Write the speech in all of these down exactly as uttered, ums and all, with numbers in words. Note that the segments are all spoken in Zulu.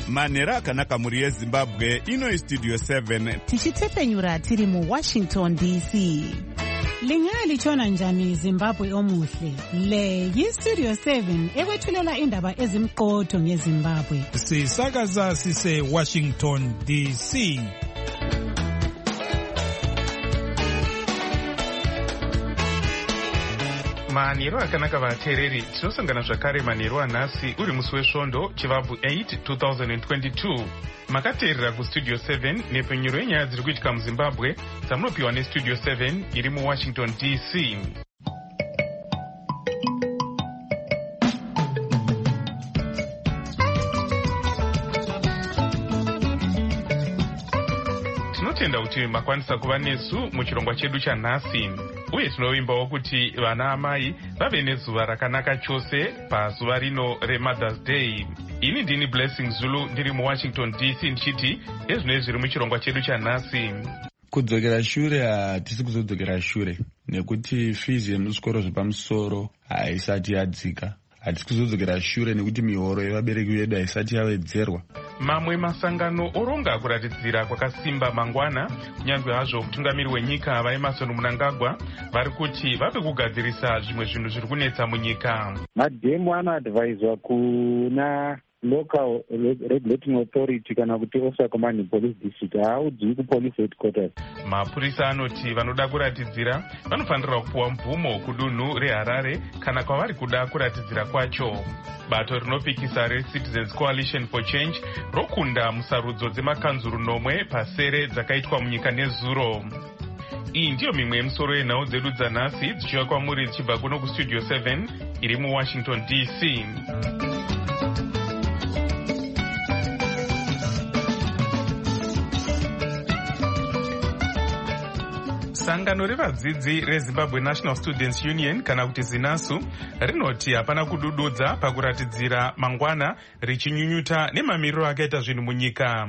manhero akanaka mhuri yezimbabwe. Ino istudio seven tichitepfenyura tiri muwashington D C. Lingalitshona njani Zimbabwe omuhle? Le yistudio seven ekwethulela indaba ezimqotho ngeZimbabwe. Sisakaza sise Washington D C. manhero akanaka vateereri, tinosangana zvakare manhero anhasi uri musi wesvondo chivabvu eight twenty twenty-two. makateerera kustudio seven nepfenyuro yenyaya dziri kuitika muzimbabwe dzamunopiwa nestudio seven iri muwashington D C. tinotenda kuti makwanisa kuva nesu muchirongwa chedu chanhasi, uye tinovimbawo kuti vana amai vave nezuva rakanaka chose pazuva rino reMother's Day. Ini ndini Blessing Zulu ndiri muwashington D C ndichiti ezvinoi zviri muchirongwa chedu chanhasi. Kudzokera shure hatisi kuzodzokera shure nekuti fizi yemuzvikoro zvepamusoro haisati yadzika. Hatisi kuzodzokera shure nekuti mihoro yevabereki vedu haisati yawedzerwa. Mamwe masangano oronga kuratidzira kwakasimba mangwana, kunyange hazvo mutungamiri wenyika vaEmmerson Mnangagwa vari kuti vape kugadzirisa zvimwe zvinhu zviri kunetsa munyika. Madhemu anoadvaiswa kuna local regulating authority kana kuti Osa Command Police District haudzwi kupolice headquarters. Mapurisa anoti vanoda kuratidzira vanofanira kupuwa mvumo kudunhu reHarare kana kwavari kuda kuratidzira kwacho. Bato rinopikisa reCitizens Coalition for Change rokunda musarudzo dzemakanzuru nomwe pasere dzakaitwa munyika nezuro. Iyi ndiyo mimwe yemisoro yenhau dzedu dzanhasi dzichiva kwamuri dzichibva kuno kustudio seven iri muwashington D C. Sangano revadzidzi reZimbabwe National Students Union kana kuti ZINASU rinoti hapana kudududza pakuratidzira mangwana richinyunyuta nemamiriro akaita zvinhu munyika.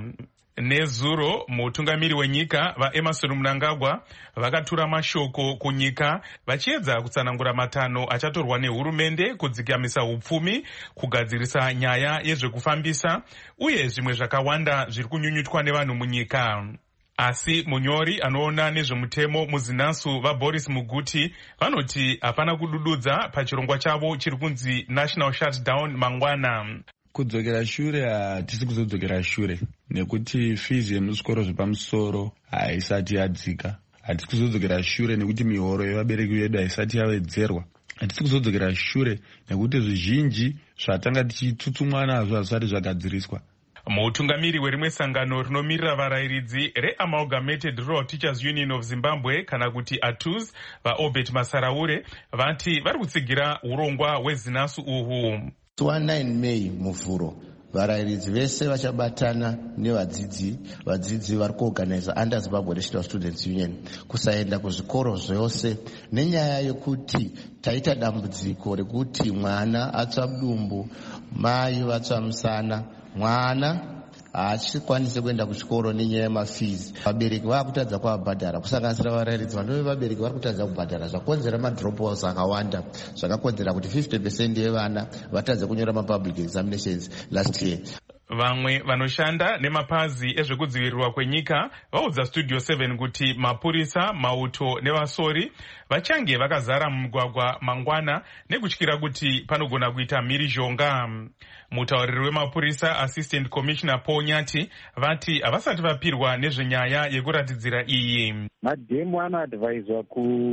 Nezuro mutungamiri wenyika vaEmmerson Mnangagwa vakatura mashoko kunyika vachiedza kutsanangura matanho achatorwa nehurumende kudzikamisa upfumi, kugadzirisa nyaya yezvekufambisa uye zvimwe zvakawanda zviri kunyunyutwa nevanhu munyika. Asi munyori anoona nezvemutemo muZINASU vaBoris Muguti vanoti hapana kudududza pachirongwa chavo chiri kunzi National Shutdown mangwana. Kudzokera shure hatisi kuzodzokera shure nekuti fizi yemuzvikoro zvepamusoro haisati yadzika. Hatisi kuzodzokera shure nekuti mihoro yevabereki vedu haisati yawedzerwa. Hatisi kuzodzokera shure nekuti zvizhinji zvatanga tichitsutsumwa nazvo hazvisati zvagadziriswa. Mutungamiri werimwe sangano rinomirira varayiridzi reAmalgamated Rural Teachers Union of Zimbabwe kana kuti A T U Z vaObert Masaraure vati vari kutsigira urongwa hweZINASU uhu. nine May muvhuro varayiridzi vese vachabatana nevadzidzi vadzidzi vari kuorganiza under Zimbabwe National Students Union kusaenda kuzvikoro zvose nenyaya yekuti taita dambudziko rekuti mwana atsva mudumbu, mai vatsva musana, mwana hachikwanisi kuenda kuchikoro nenyaya yemafizi. Vabereki vakutadza kuabhadhara kusanganisira varayiridzi vanove vabereki vari kutadza kubhadhara zvakonzera madropouts akawanda zvakakonzera kuti fifty percent yevana vatadze kunyora mapublic examinations last year. Vamwe vanoshanda nemapazi ezvekudzivirirwa kwenyika vaudza studio seven kuti mapurisa, mauto nevasori vachange vakazara mumugwagwa mangwana nekutyira kuti panogona kuita mhirizhonga. Mutauriri wemapurisa Assistant Commissioner Paul Nyati vati havasati vapirwa nezvenyaya yekuratidzira iyi. Madhemu anoadvaiswa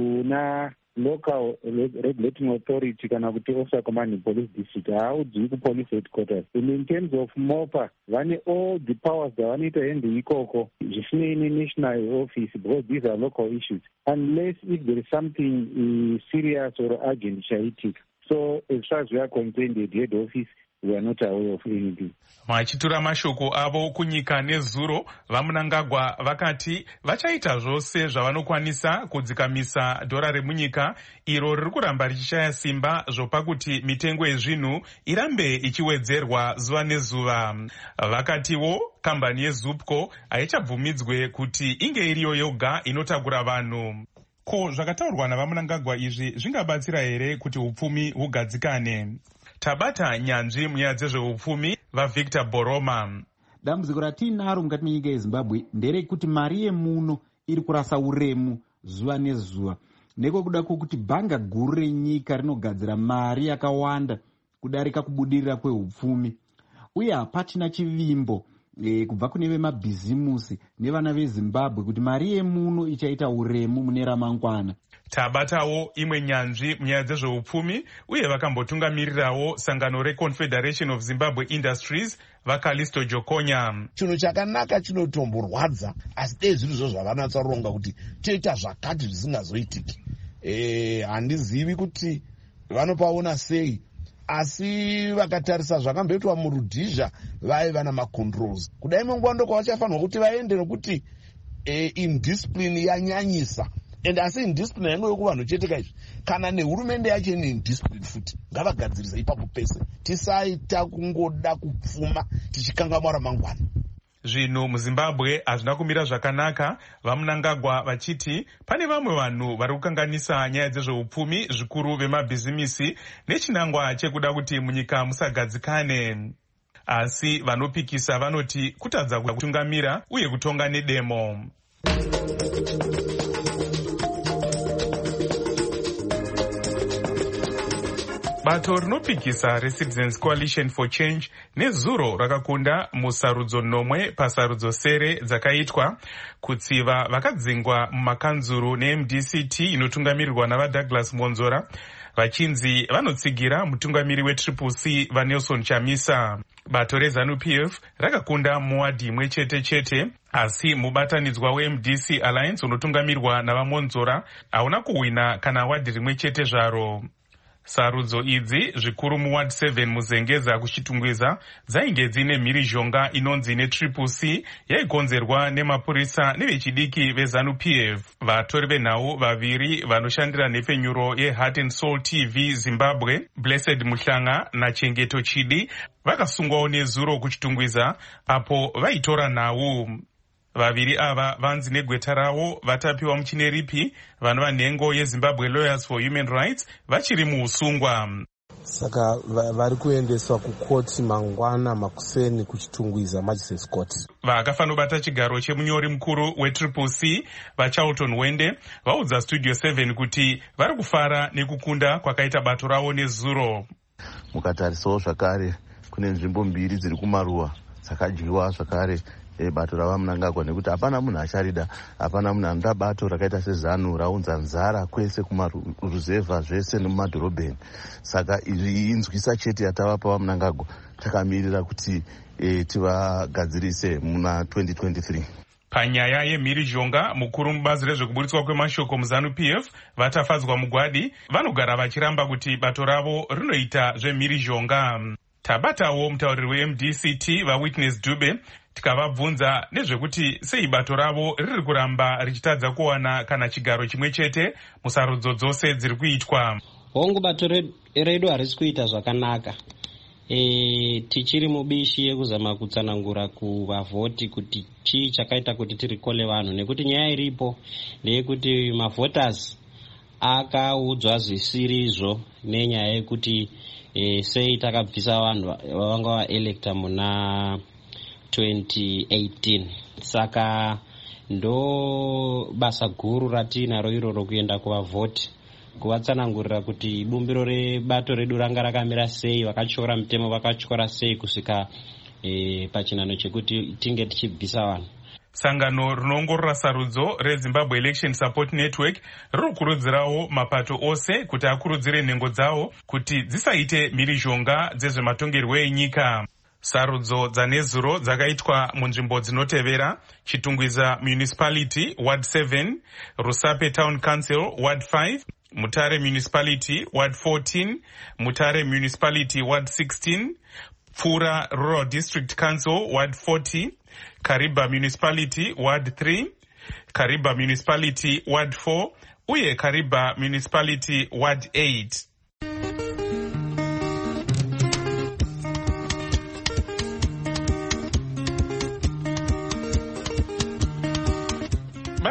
kuna local regulating authority kana kuti Osa Command Police District haudzwi kupolice headquarters. In terms of MOPA vane all the powers dzavanoita hendi ikoko zvisinei nenational office because these are local issues unless if there is something uh, serious or urgent chaitika. So as far as we are concerned, the head office, we are not aware of anything. Vachitura mashoko avo kunyika nezuro, vaMnangagwa vakati vachaita zvose zvavanokwanisa kudzikamisa dhora remunyika iro riri kuramba richishaya simba zvopa kuti mitengo yezvinhu irambe ichiwedzerwa zuva nezuva. Vakatiwo kambani yeZupco haichabvumidzwe kuti inge iriyo yoga inotakura vanhu. Ko zvakataurwa navaMnangagwa izvi zvingabatsira here kuti upfumi hugadzikane? Tabata nyanzvi munyaya dzezveupfumi vaVictor Boroma. dambudziko ratinaro mukati menyika yezimbabwe nderekuti mari yemuno iri kurasa uremu zuva nezuva, nekwekuda kwokuti bhanga guru renyika rinogadzira mari yakawanda kudarika kubudirira kwehupfumi, uye hapachina chivimbo e, kubva kune vemabhizimusi nevana vezimbabwe kuti mari yemuno ichaita uremu mune ramangwana. Tabatawo imwe nyanzvi munyaya dzezveupfumi uye vakambotungamirirawo sangano reConfederation of Zimbabwe Industries vaKalisto Jokonya. Chinhu chakanaka chinotomborwadza, asi dei zvinhu zvo zvavanatsaronga kuti toita zvakati zvisingazoitiki. Eh, handizivi kuti vanopaona sei, asi vakatarisa zvakamboitwa muRhodesia vaiva namacontrols. Kudai manguva ndoko vachafanirwa kuti vaende nokuti eh, indiscipline yanyanyisa. And asi indiscipline yangu yokuva vanhu chete kaizvi, kana nehurumende yacho ine indiscipline futi ngavagadzirisa ipapo pese, tisaita kungoda kupfuma tichikangamwa ramangwana. Zvinhu muZimbabwe hazvina kumira zvakanaka, vaMnangagwa vachiti pane vamwe vanhu vari kukanganisa nyaya dzezveupfumi, zvikuru vemabhizimisi nechinangwa chekuda kuti munyika musagadzikane. Asi vanopikisa vanoti kutadza kutungamira uye kutonga nedemo. Bato rinopikisa reCitizens Coalition for Change nezuro rakakunda musarudzo nomwe pasarudzo sere dzakaitwa kutsiva vakadzingwa mumakanzuru neM D C T inotungamirirwa navaDouglas Monzora, vachinzi vanotsigira mutungamiri weTriple C vaNelson Chamisa. Bato reZANU P F rakakunda muwadhi imwe chete chete, asi mubatanidzwa weM D C Alliance unotungamirwa navaMonzora hauna kuhwina kana wadhi rimwe chete zvaro. Sarudzo idzi zvikuru muward seven muzengeza kuchitungwiza dzainge dzine mhirizhonga inonzi neTriple C yaikonzerwa nemapurisa nevechidiki veZANU P F. Vatori venhau vaviri vanoshandira nhefenyuro yeHeart and Soul T V Zimbabwe, Blessed Muhlanga naChengeto Chidi, vakasungwawo nezuro kuchitungwiza apo vaitora nhau. Vaviri ava vanzi negweta ravo vatapiwa muchineripi vanova nhengo yeZimbabwe Lawyers for Human Rights vachiri muusungwa. Saka vari kuendeswa kukoti mangwana makuseni kuchitungwiza Magistrates Court. Vakafanobata chigaro chemunyori mukuru weTriple C vaCharlton Wende vaudza Studio seven kuti vari kufara nekukunda kwakaita bato ravo nezuro. Mukatarisawo zvakare kune nzvimbo mbiri dziri kumaruwa dzakadyiwa zvakare E, bato ravaMnangagwa nekuti hapana munhu acharida, hapana munhu anoda bato rakaita seZANU raunza nzara kwese kumaruzevha zvese nemumadhorobheni. Saka izvi inzwisa chete yatavapa vaMnangagwa, takamirira kuti e, tivagadzirise muna twenty twenty-three. Panyaya yemhirizhonga, mukuru mubazi rezvekuburitswa kwemashoko muZANU P F vatafadzwa mugwadi vanogara vachiramba kuti bato ravo rinoita zvemhirizhonga. Tabatawo mutauriri weM D C T vaWitness Dube tikavabvunza nezvekuti sei bato ravo riri kuramba richitadza kuwana kana chigaro chimwe chete musarudzo dzose dziri kuitwa. Hongu bato redu harisi kuita zvakanaka. E, tichiri mubishi yekuzama kutsanangura kuvavhoti kuti chii chakaita kuti tirikole vanhu, nekuti nyaya iripo ndeyekuti mavhoters akaudzwa zvisirizvo nenyaya yekuti e, sei takabvisa vanhu vavanga vaelekta muna twenty eighteen. Saka ndo basa guru ratinaro iroro kuenda kuvavhoti kuvatsanangurira kuti bumbiro rebato redu ranga rakamira sei, vakatyora mutemo vakatyora sei kusvika e, pachinano chekuti tinge tichibvisa vanhu. Sangano rinoongorora sarudzo reZimbabwe Election Support Network riri kukurudzirawo mapato ose kuti akurudzire nhengo dzawo kuti dzisaite mhirizhonga dzezvematongerwo enyika. Sarudzo dzanezuro dzakaitwa munzvimbo dzinotevera: Chitungwiza Municipality Ward seven, Rusape Town Council Ward five, Mutare Municipality Ward fourteen, Mutare Municipality Ward sixteen, Pfura Rural District Council Ward forty, Kariba Municipality Ward three, Kariba Municipality Ward four, uye Kariba Municipality Ward eight.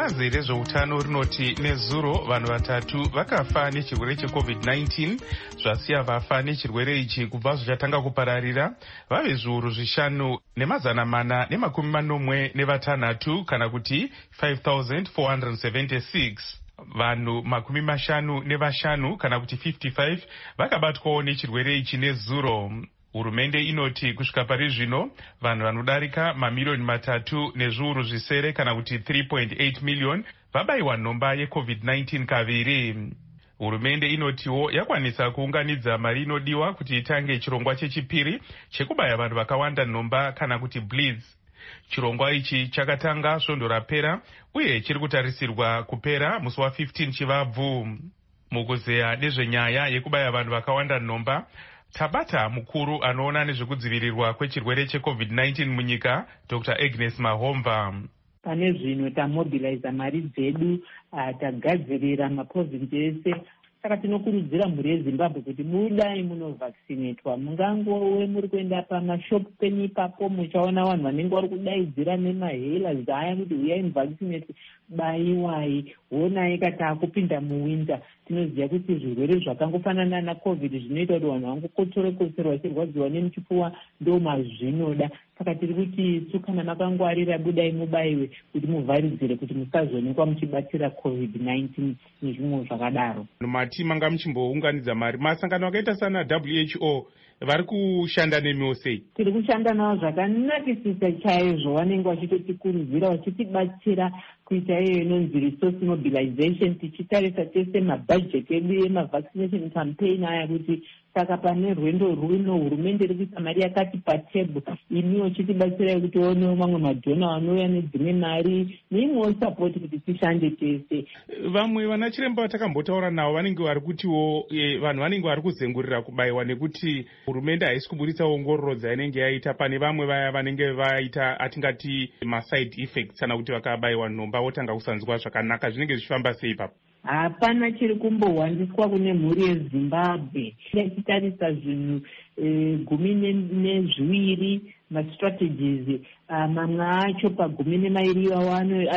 bazi rezveutano rinoti nezuro vanhu vatatu vakafa nechirwere checovid nineteen, zvasiya vafa nechirwere ichi kubva zvichatanga kupararira vave zviuru zvishanu nemazana mana nemakumi manomwe nevatanhatu, kana kuti five thousand four hundred seventy-six. Vanhu makumi mashanu nevashanu kana kuti fifty-five vakabatwawo nechirwere ichi nezuro. Hurumende inoti kusvika pari zvino vanhu vanodarika mamiliyoni matatu nezviuru zvisere kana kuti three point eight million vabayiwa nhomba yecovid nineteen kaviri. Hurumende inotiwo yakwanisa kuunganidza mari inodiwa kuti itange chirongwa chechipiri chekubaya vanhu vakawanda nhomba kana kuti bleeds. Chirongwa ichi chakatanga svondo rapera uye chiri kutarisirwa kupera musi wa15 Chivabvu. Mukuzeya nezvenyaya yekubaya vanhu vakawanda nhomba, Tabata mukuru anoona nezvekudzivirirwa kwechirwere checovid nineteen munyika, Doctor Agnes Mahomva. Pane zvino tamobiliza mari dzedu, tagadzirira maprovinsi ese. Saka tinokurudzira mhuri yeZimbabwe kuti budai munovaccinatwa. Mungangowe muri kuenda pamashopu penyu ipapo muchaona vanhu vanenge vari kudaidzira nemahailers aya kuti uyai muvaccinate, bayiwai, honai kati akupinda muwinter. Tinoziva kuti zvirwere zvakangofanana naCovid zvinoita kuti vanhu vangokotsore-kotsorwa vachirwadziwa nemuchipfuva ndo mazvinoda. Saka tiri kuti isu kana makangwarira budai mubayiwe kuti muvharidzire kuti musazoonekwa muchibatira covid nineteen nezvimwe zvakadaro. Mati manga muchimbounganidza mari, masangano akaita sana W H O vari kushanda nemiwo sei? Tiri kushanda navo zvakanakisisa chaizvo, vanenge vachitotikurudzira vachitibatsira kuita iyo inonzi resource mobilization, tichitarisa tese mabhajeti edu emavaccination campaign aya kuti saka pane rwendo rwuno hurumende iri kuisa mari yakati patebwe, imiwo chitibatsirai kuti onewo mamwe madhona vanouya nedzimwe mari neimwewo sapoti kuti tishande tese. Vamwe vana chiremba vatakambotaura navo vanenge vari kutiwo e, vanhu vanenge vari kuzengurira kubayiwa nekuti hurumende haisi kuburitsa ongororo dzainenge yaita. Pane vamwe vaya vanenge vaita atingati maside effects kana kuti vakabayiwa nhomba votanga kusanzwa zvakanaka. Zvinenge zvichifamba sei ipapo? Hapana chiri kumbohwandiswa kune mhuri yeZimbabwe. Tichitarisa zvinhu e, gumi nezviviri mastrategies, mamwe acho pagumi nemairi awo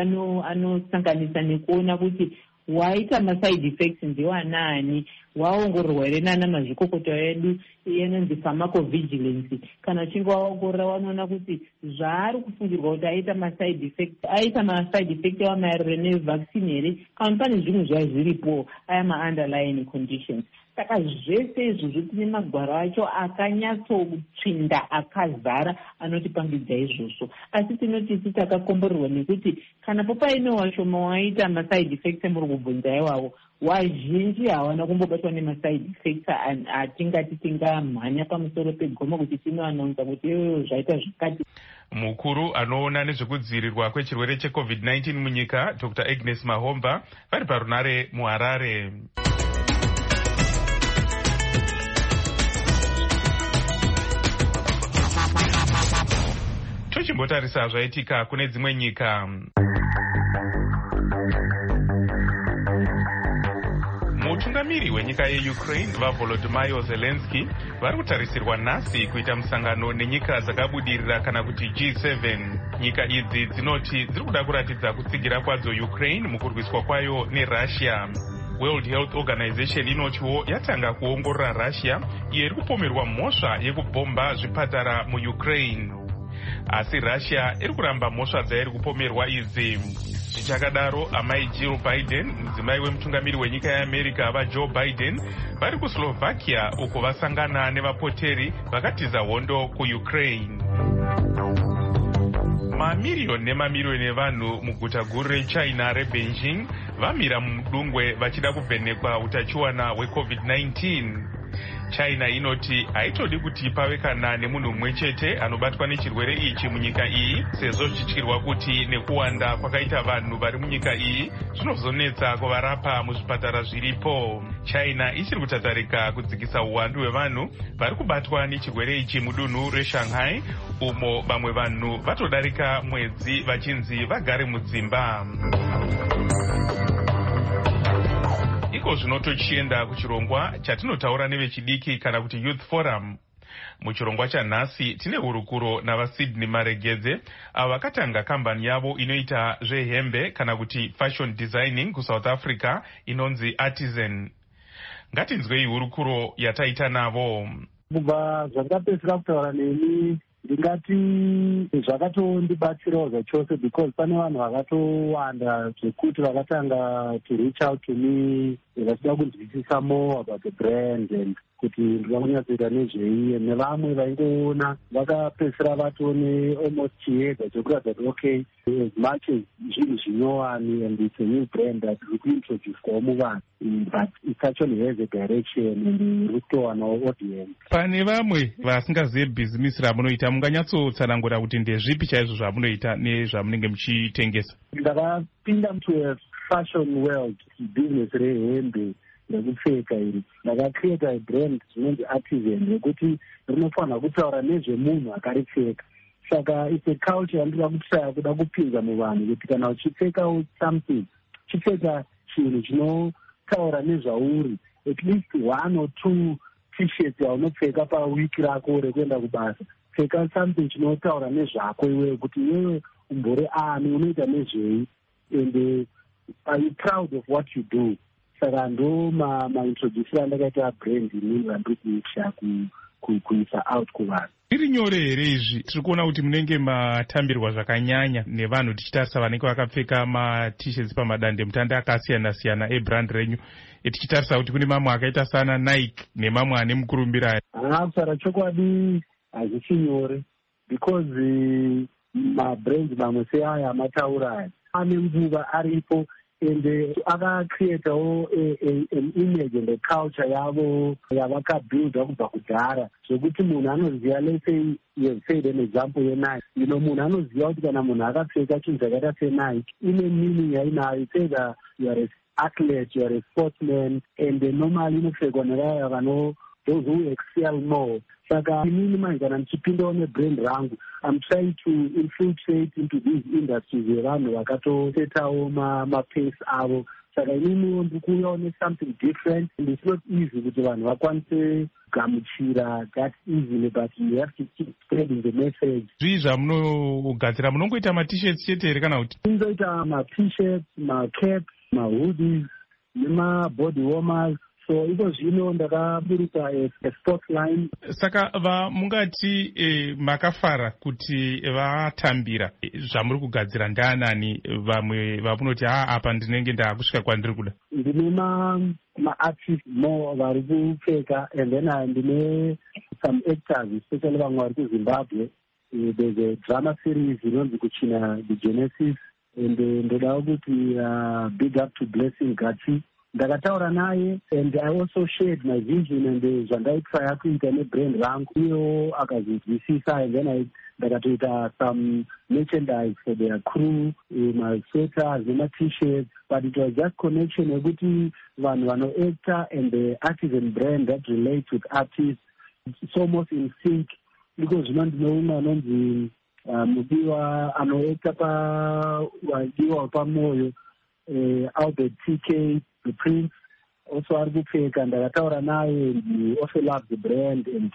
anosanganisa ano, ano nekuona kuti waita maside effects ndewanaani, waongororwa here nana mazvikokota edu inonzi pharmacovigilance. Kana uchinge waongorora wanoona kuti zvaari kufungirwa kuti aita maside effects, aita maside effects ava maererano nevaccine here kana pane zvimwe zvava zviripo aya maunderlying conditions. Saka zvese izvozvo tine magwaro acho akanyatsotsvinda akazara anotipangidza izvozvo, asi tinoti isi takakomborerwa nekuti kana popaine washoma waita maside effects emuri kubvunza iwawo, wazhinji havana kumbobatwa nemaside effects atingati tingamhanya pamusoro pegoma kuti tinoanaunza kuti iyoyo zvaita zvakati. Mukuru anoona nezvekudzivirirwa kwechirwere checovid nineteen munyika, Doctor Agnes Mahomva, vari parunare muHarare. Tochimbotarisa zvaitika kune dzimwe nyika. Mutungamiri wenyika yeUkraine vaVolodymyr Zelensky vari kutarisirwa nhasi kuita musangano nenyika dzakabudirira kana kuti G seven. Nyika idzi dzinoti dziri kuda kuratidza kutsigira kwadzo Ukraine mukurwiswa kwayo neRussia. World Health Organization inotiwo yatanga kuongorora Russia iyo iri kupomerwa mhosva yekubhomba zvipatara muUkraine. Asi Russia iri kuramba mhosva dzairi kupomerwa idzi. Zvichakadaro, amai Jill Biden, mudzimai wemutungamiri wenyika yeAmerica vaJoe Biden, vari kuSlovakia uko vasangana nevapoteri vakatiza hondo kuUkraine. Mamiriyoni nemamiriyoni evanhu muguta guru reChina reBeijing vamira mudungwe vachida kuvhenekwa utachiwana hwecovid nineteen. China inoti haitodi kuti pave kana nemunhu mumwe chete anobatwa nechirwere ichi munyika iyi, sezvo zvichityirwa kuti nekuwanda kwakaita vanhu vari munyika iyi zvinozonetsa kuvarapa muzvipatara zviripo. China ichiri kutatarika kudzikisa uwandu hwevanhu vari kubatwa nechirwere ichi mudunhu reShanghai, umo vamwe vanhu vatodarika mwedzi vachinzi vagare mudzimba. Iko zvino tochienda kuchirongwa chatinotaura nevechidiki kana kuti Youth Forum. Muchirongwa chanhasi tine hurukuro navaSydney Maregedze avo vakatanga kambani yavo inoita zvehembe kana kuti fashion designing kuSouth Africa inonzi Artisan. Ngatinzwei hurukuro yataita navo. Kubva zvakapedzisira kutaura neni ndingati zvakatondibatsirawo zvachose because pane vanhu vakatowanda zvekuti vakatanga to reach out to me vachida kunzwisisa more about the brand and kuti ndingakunyatsoita nezvei, nevamwe vaingoona vakapedzisira vatone almost chiedza chokuratidza kuti okay, as much as zvinhu zvinyowani and it's a new brand that we kuintroducewawo muvanhu, but it actually has a direction and iri kutowanawo audience. Pane vamwe vasingazive bhizimisi ramunoita, munganyatsotsanangura kuti ndezvipi chaizvo zvamunoita nezvamunenge muchitengesa? Ndakapinda to a fashion world, business rehembe nekupfeka iri. Ndakacreata brand rinonzi Artisan yekuti rinofanira kutaura nezvemunhu akaripfeka. Saka it's a culture yandida kutsaya kuda kupinza muvanhu kuti kana uchipfekawo something, chipfeka chinhu chinotaura nezvauri, at least one or two t-shirts yaunopfeka pawiki rako rekuenda kubasa. Pfeka something chinotaura nezvako iwewe kuti iwewe umbori ani, unoita nezvei, and uh, are you proud of what you do? Saka ndo maintroducera andakaita brand ini vandiri kuisha kuisa out kuvanhu. Iri nyore here izvi? Tiri kuona kuti munenge matambirwa zvakanyanya nevanhu tichitarisa vanenge vakapfeka ma-t-shirts pamadande mutande akasiyana-siyana ebrand renyu, tichitarisa kuti kune mamwe akaita sana Nike nemamwe ane mukurumbira. Haa, kusara chokwadi hazvichi nyore because uh, mabrands mamwe seaya amataura aya ane nguva aripo and uh, akacreatawo an image and a culture yavo yavakabuilda kubva kudhara zvokuti munhu anoziva, let's say you have said an example yeNike, you know, munhu anoziva kuti kana munhu akapfeka chinhu chakaita seNike ine meaning yainayo. It's either you are an athlete, you are a sportsman, and uh, normally inopfekwa nevaya vano those who excel more. Saka inini manje kana ndichipindawo nebrand rangu, I'm trying to infiltrate into these industries yevanhu vakatosetawo mapace avo. Saka inini ndiri kuuyawo something different, and it's not easy kuti vanhu vakwanise kugamuchira that easily, but you have to keep spreading the message. Zvii zvamunogadzira? Munongoita ma-t-shirts chete here kana kuti? Tingoita ma-t-shirts, ma-caps, ma-hoodies nema-body warmers. So iko zvino ndakaburika a sport line. Saka vamungati eh, makafara kuti vatambira eh, zvamuri kugadzira ndaanani? Vamwe vamunoti haa apa ndinenge ndakusvika kwandiri kuda? Ndine ma-artists more vari kupfeka, and then ndine some actors especially vamwe vari kuZimbabwe. Uh, there's a drama series inonzi kuchina The Genesis, and ndodawo kuti uh, big up to Blessing Gati. Ndakataura naye and I also shared my vision and zvandaitwa kuita nebrand rangu, iyo akazinzwisisa, and then I ndakatoita some merchandise for their crew, uh, my sweaters nema t-shirts, but it was just connection yekuti vanhu vanoacta and the Artisan brand that relates with artists. It's almost in sync because zvino ndinoumwe anonzi uh, mudiwa anoacta pa wadiwa pamoyo, uh, Albert T K, the Prince, also ari kupfeka. Ndakataura naye and he also loves the brand, and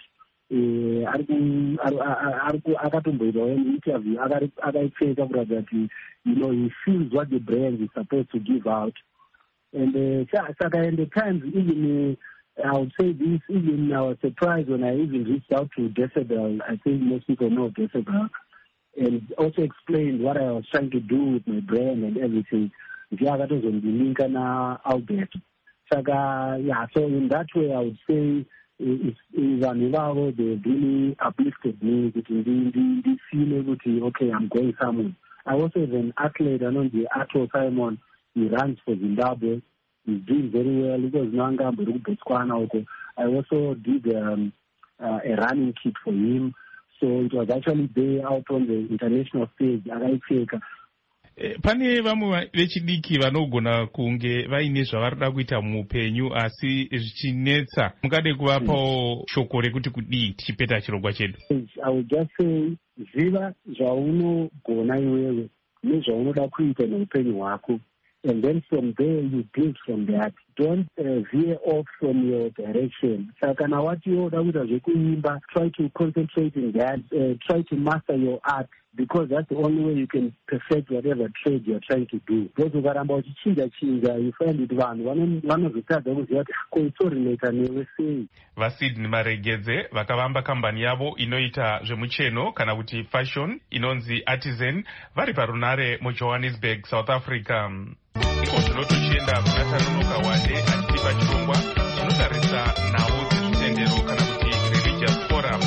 akatomboitawo an interview akaipfeka kuratidza kuti, you know, he feels what the brand is supposed to give out. And uh, saka in the times, even uh, I would say this, even I was surprised when I even reached out to Decibel. I think most people know Decibel, and also explained what I was trying to do with my brand and everything. Ndiakatozondilinka na Albert. Saka, yeah, so in that way I would say vanhu ivavo they really uplifted me kuti ndifile kuti okay, I'm going somewhere. I also have an athlete anonzi Ato Simon. He runs for Zimbabwe. He's doing very well because nanga mberi kuBotswana uko. I also did um, uh, a running kit for him, so it was actually there out on the international stage akaipfeka. Pane vamwe vechidiki vanogona kunge vaine zvavarida kuita muupenyu asi zvichinetsa, mungade kuvapawo shoko rekuti kudii tichipeta chirongwa chedu? I would just say ziva zvaunogona iwewe nezvaunoda kuita neupenyu hwako, and then from there you build from that. don't uh, veer off from your direction. Saka kana wati yoda kuita zvekuimba, try to concentrate in that, uh, try to master your art, because that's the only way you can perfect whatever trade you're trying to do. Because ukaramba uchichinja chinja, you find it vanhu vanozotadza kuziva kuti koitsorineta newe sei. vaSydney Maregedze vakavamba kambani yavo inoita zvemucheno kana kuti fashion inonzi Artisan vari parunare muJohannesburg, South Africa. Iko zvino tochienda kuna Tanuka Wande achitipa chirongwa chinotarisa nhau dzezvitendero kana kuti religious forum.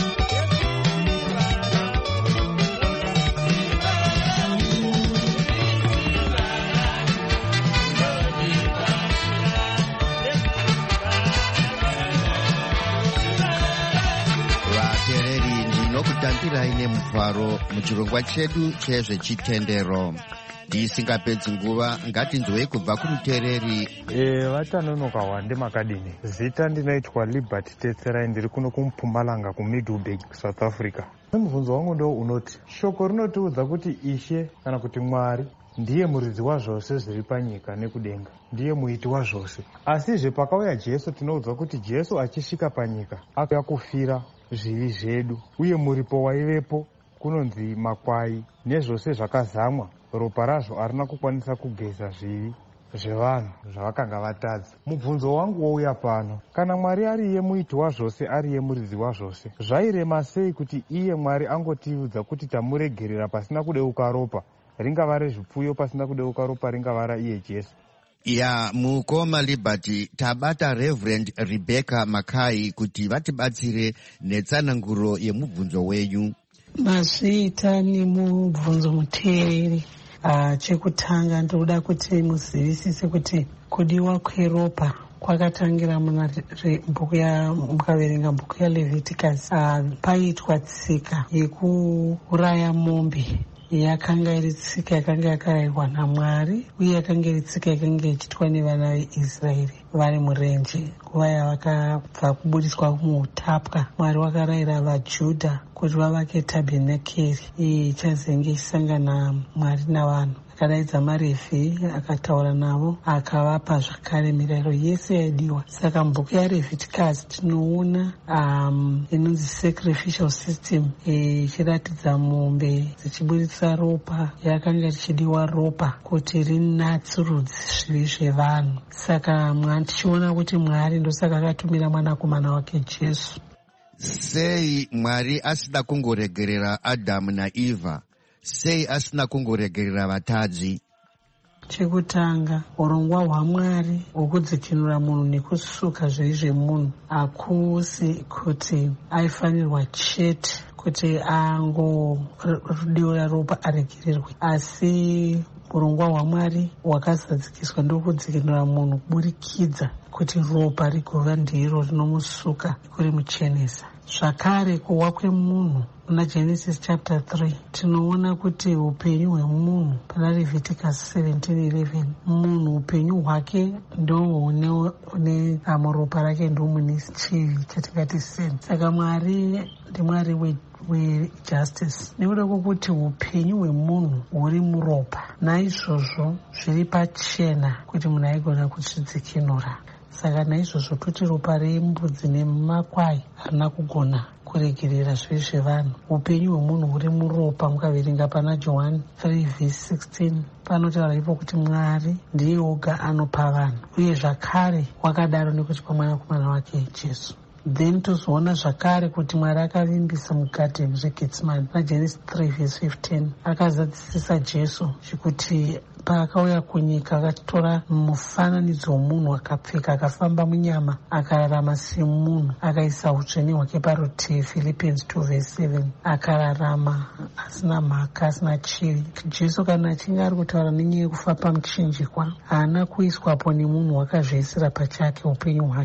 Ndinokutambirai nemufaro muchirongwa chedu chezvechitendero. Ndisingapedzi nguva ngatinzwei kubva kumuteereri. E, vatanonoka Wande makadini. Zita ndinoitwa Liberty Tetserai, ndiri kuno kuMpumalanga kuMiddleburg, South Africa. Mubvunzo wangu ndo unoti shoko rinotiudza kuti Ishe kana kuti Mwari ndiye muridzi wazvose zviri panyika nekudenga, ndiye muiti wazvose. Asizve pakauya Jesu tinoudzwa kuti Jesu achisvika panyika akauya kufira zvivi zvedu, uye muripo waivepo kunonzi makwai nezvose zvakazamwa, ropa razvo harina kukwanisa kugeza zvivi zvevanhu zvavakanga vatadza. Mubvunzo wangu wouya pano, kana Mwari ari iye muiti wazvose, ari iye muridzi wazvose, zvairema sei kuti iye Mwari angotiudza kuti tamuregerera pasina kudeuka ropa, ringava rezvipfuyo pasina kudeuka ropa, ringava raiye Jesu? Ya mukoma Liberty, tabata Reverend Rebecca Makai kuti vatibatsire netsananguro yemubvunzo wenyu. Mazvita ni mubvunzo muteereri. Uh, chekutanga ndoda kuti muzivisise kuti kudiwa kweropa kwakatangira muna mbuku ya mukaverenga mbuku ya Leviticus. Uh, paitwa tsika yekuuraya mombe yakanga iri tsika yakanga yakarayirwa naMwari, uye yakanga iri tsika yakanga ichiitwa nevana veIsraeri vari murenje nguva yavakabva kubudiswa muutapwa. Mwari wakarayira vaJudha kuti vavake tabhenakeri iyi ichazenge ichisangana Mwari navanhu. Akadaidza maRevhi akataura navo akavapa zvakare mirayiro yese yaidiwa. Saka mbuku yaLeviticus tinoona um, inonzi sacrificial system ichiratidza mombe dzichiburitsa ropa, yakanga richidiwa ropa kuti rinatsurudze zvivi zvevanhu. Saka Mwari tichiona kuti Mwari ndosaka akatumira mwanakomana wake Jesu. Sei Mwari asina kungoregerera Adamu naEva? Sei asina kungoregerera vatadzi? Chekutanga, urongwa hwaMwari hwokudzikinura munhu nekusuka zvivi zvemunhu hakusi kuti aifanirwa chete kuti angodeura ropa aregererwe, asi urongwa hwaMwari hwakazadzikiswa ndokudzikinura munhu kuburikidza kuti ropa rigova ndiro rinomusuka nekurimuchenesa. Zvakare kuwa kwemunhu muna Genesis chapter three tinoona kuti upenyu hwemunhu pana Leviticus seventeen eleven, munhu upenyu hwake ndohune ropa rake ndomune chivi chatingati sin. Saka Mwari ndiMwari we wejustice, nekuda kwokuti upenyu hwemunhu huri muropa, naizvozvo zviri pachena kuti munhu aigona kuzvidzikinura. Saka naizvozvo toti ropa rembudzi nemakwai harina kugona kuregerera zvivi zvevanhu. Upenyu hwemunhu huri muropa. Mukaverenga pana John three verse sixteen panotaura ipo kuti Mwari ndiye oga anopa vanhu, uye zvakare wakadaro nekuti pamwanakomana wake Jesu. Then tozoona zvakare kuti Mwari akavimbisa mugadheni reGetsemani naGenesis three verse fifteen, akazadzisisa Jesu chikuti paakauya kunyika akatora mufananidzo womunhu akapfeka, akafamba munyama, akararama semunhu, akaisa utsvene hwake parutivi, Philippians two verse seven, akararama asina mhaka, asina chivi. Jesu kana achinge ari kutaura nenyaya yekufa pamuchinjikwa, haana kuiswapo nemunhu wakazviisira pachake upenyu hwake,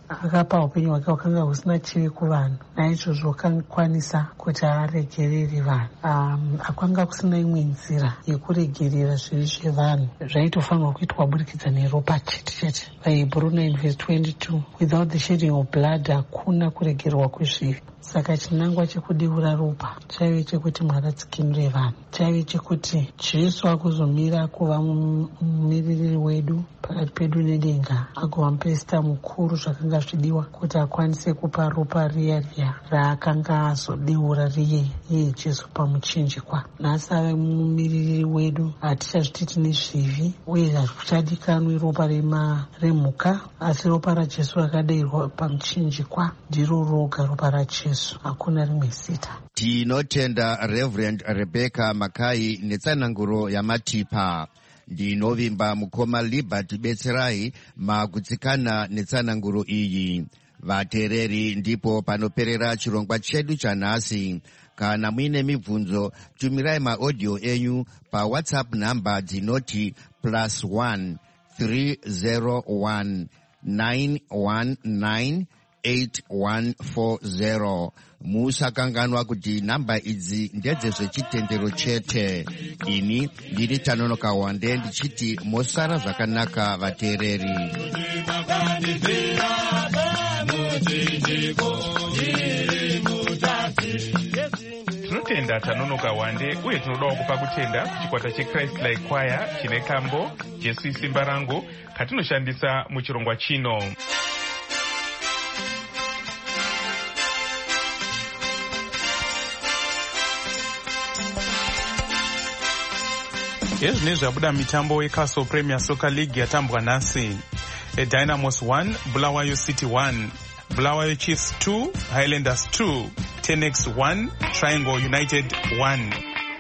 akapa upenyu hwake hwakanga husina chivi kuvanhu, naizvozvo akakwanisa kuti aregerere vanhu. Um, akanga kusina imwe nzira yekuregerera zvivi zvevanhu zvaitofanirwa kuitwa kuburikidza neropa chete chete. VaHebrew nine verse twenty-two, without the shedding of blood hakuna kuregerwa kwezvivi. Saka chinangwa chekudeura ropa chaive chekuti mwaradzikinure vanhu, chaive chekuti Jesu akuzomira kuva mumiririri wedu pakati pedu nedenga, agova muprista mukuru zvakanga zvidiwa kuti akwanise kupa ropa riya riya raakanga azodeura riye iye Jesu pamuchinjikwa. Nhasi ave mumiririri wedu, hatichazviti tine zvivi uye hazvichadikanwi ropa remhuka, asi ropa raJesu rakadeurwa pamuchinjikwa ndiro roga ropa raJesu, hakuna rimwe zita. Tinotenda Reverend Rebecca Makai netsananguro yamatipa. Ndinovimba mukoma Liberty Betserai makutsikana netsananguro iyi. Vatereri, ndipo panoperera chirongwa chedu chanhasi. Kana muine mibvunzo, tumirai maaudio enyu pa WhatsApp namba dzinoti plus one three zero one nine one nine eight one four zero. Musakanganwa kuti namba idzi ndedzezvechitendero chete. Ini ndiri Tanonoka Wande ndichiti mosara zvakanaka vateereri. Tinotenda Tanonoka Wande uye tinodawo kupa kutenda kuchikwata cheChrist Like Choir chine kambo Jesu isimba rangu katinoshandisa muchirongwa chino. Ezvine zvabuda mitambo yeCastle Premier Soccer League yatambwa nhasi. Dynamos one, Bulawayo City one, Bulawayo Chiefs two, Highlanders two, Tenex one, Triangle United one.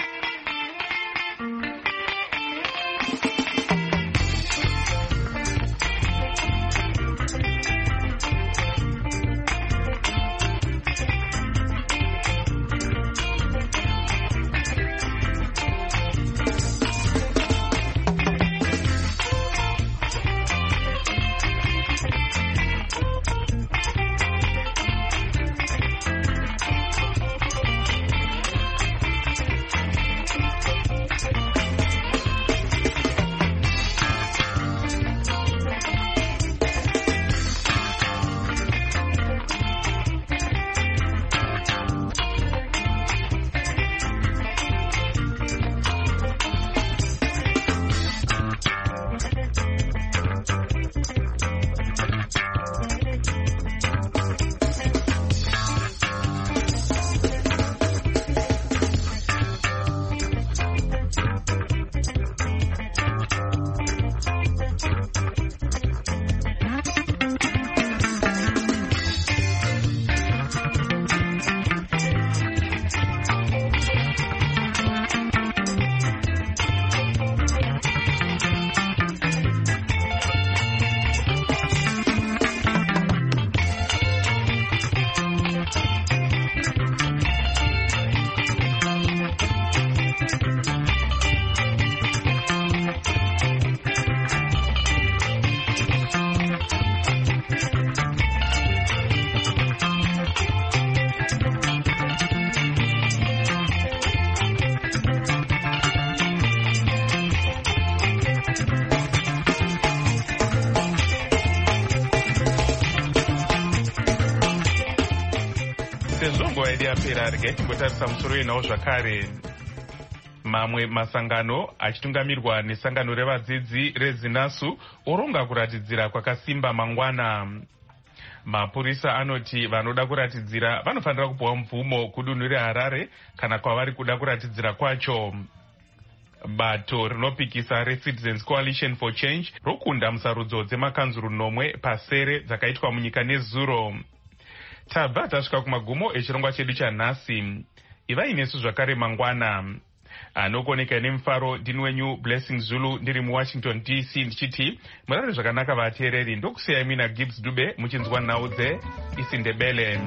Sezongo idea pera rege ngotarisa musoro yenawo zvakare. Mamwe masangano achitungamirwa nesangano revadzidzi reZinasu oronga kuratidzira kwakasimba mangwana. Mapurisa anoti vanoda kuratidzira vanofanira kupuwa mvumo kudunhu reHarare kana kwavari kuda kuratidzira kwacho. Bato rinopikisa reCitizens Coalition for Change rokunda musarudzo dzemakanzuru nomwe pasere dzakaitwa munyika nezuro. Tabva tasvika kumagumo echirongwa chedu chanhasi. Ivai nesu zvakare mangwana. Anokoneka nemufaro ndini wenyu Blessing Zulu ndiri muWashington D C ndichiti murare zvakanaka vateereri. Ndokusiyai mina Gibbs Dube muchinzwa nhau dzeIsindebele.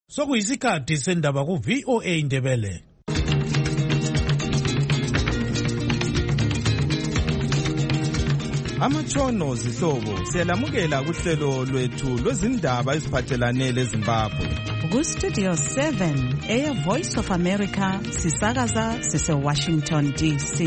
Sokuyisikhathi sendaba ku V O A Ndebele. Amatshono zihlobo siyalamukela kuhlelo lwethu lwezindaba eziphathelane leZimbabwe. Ku Studio seven eya Voice of America sisakaza sise Washington D C.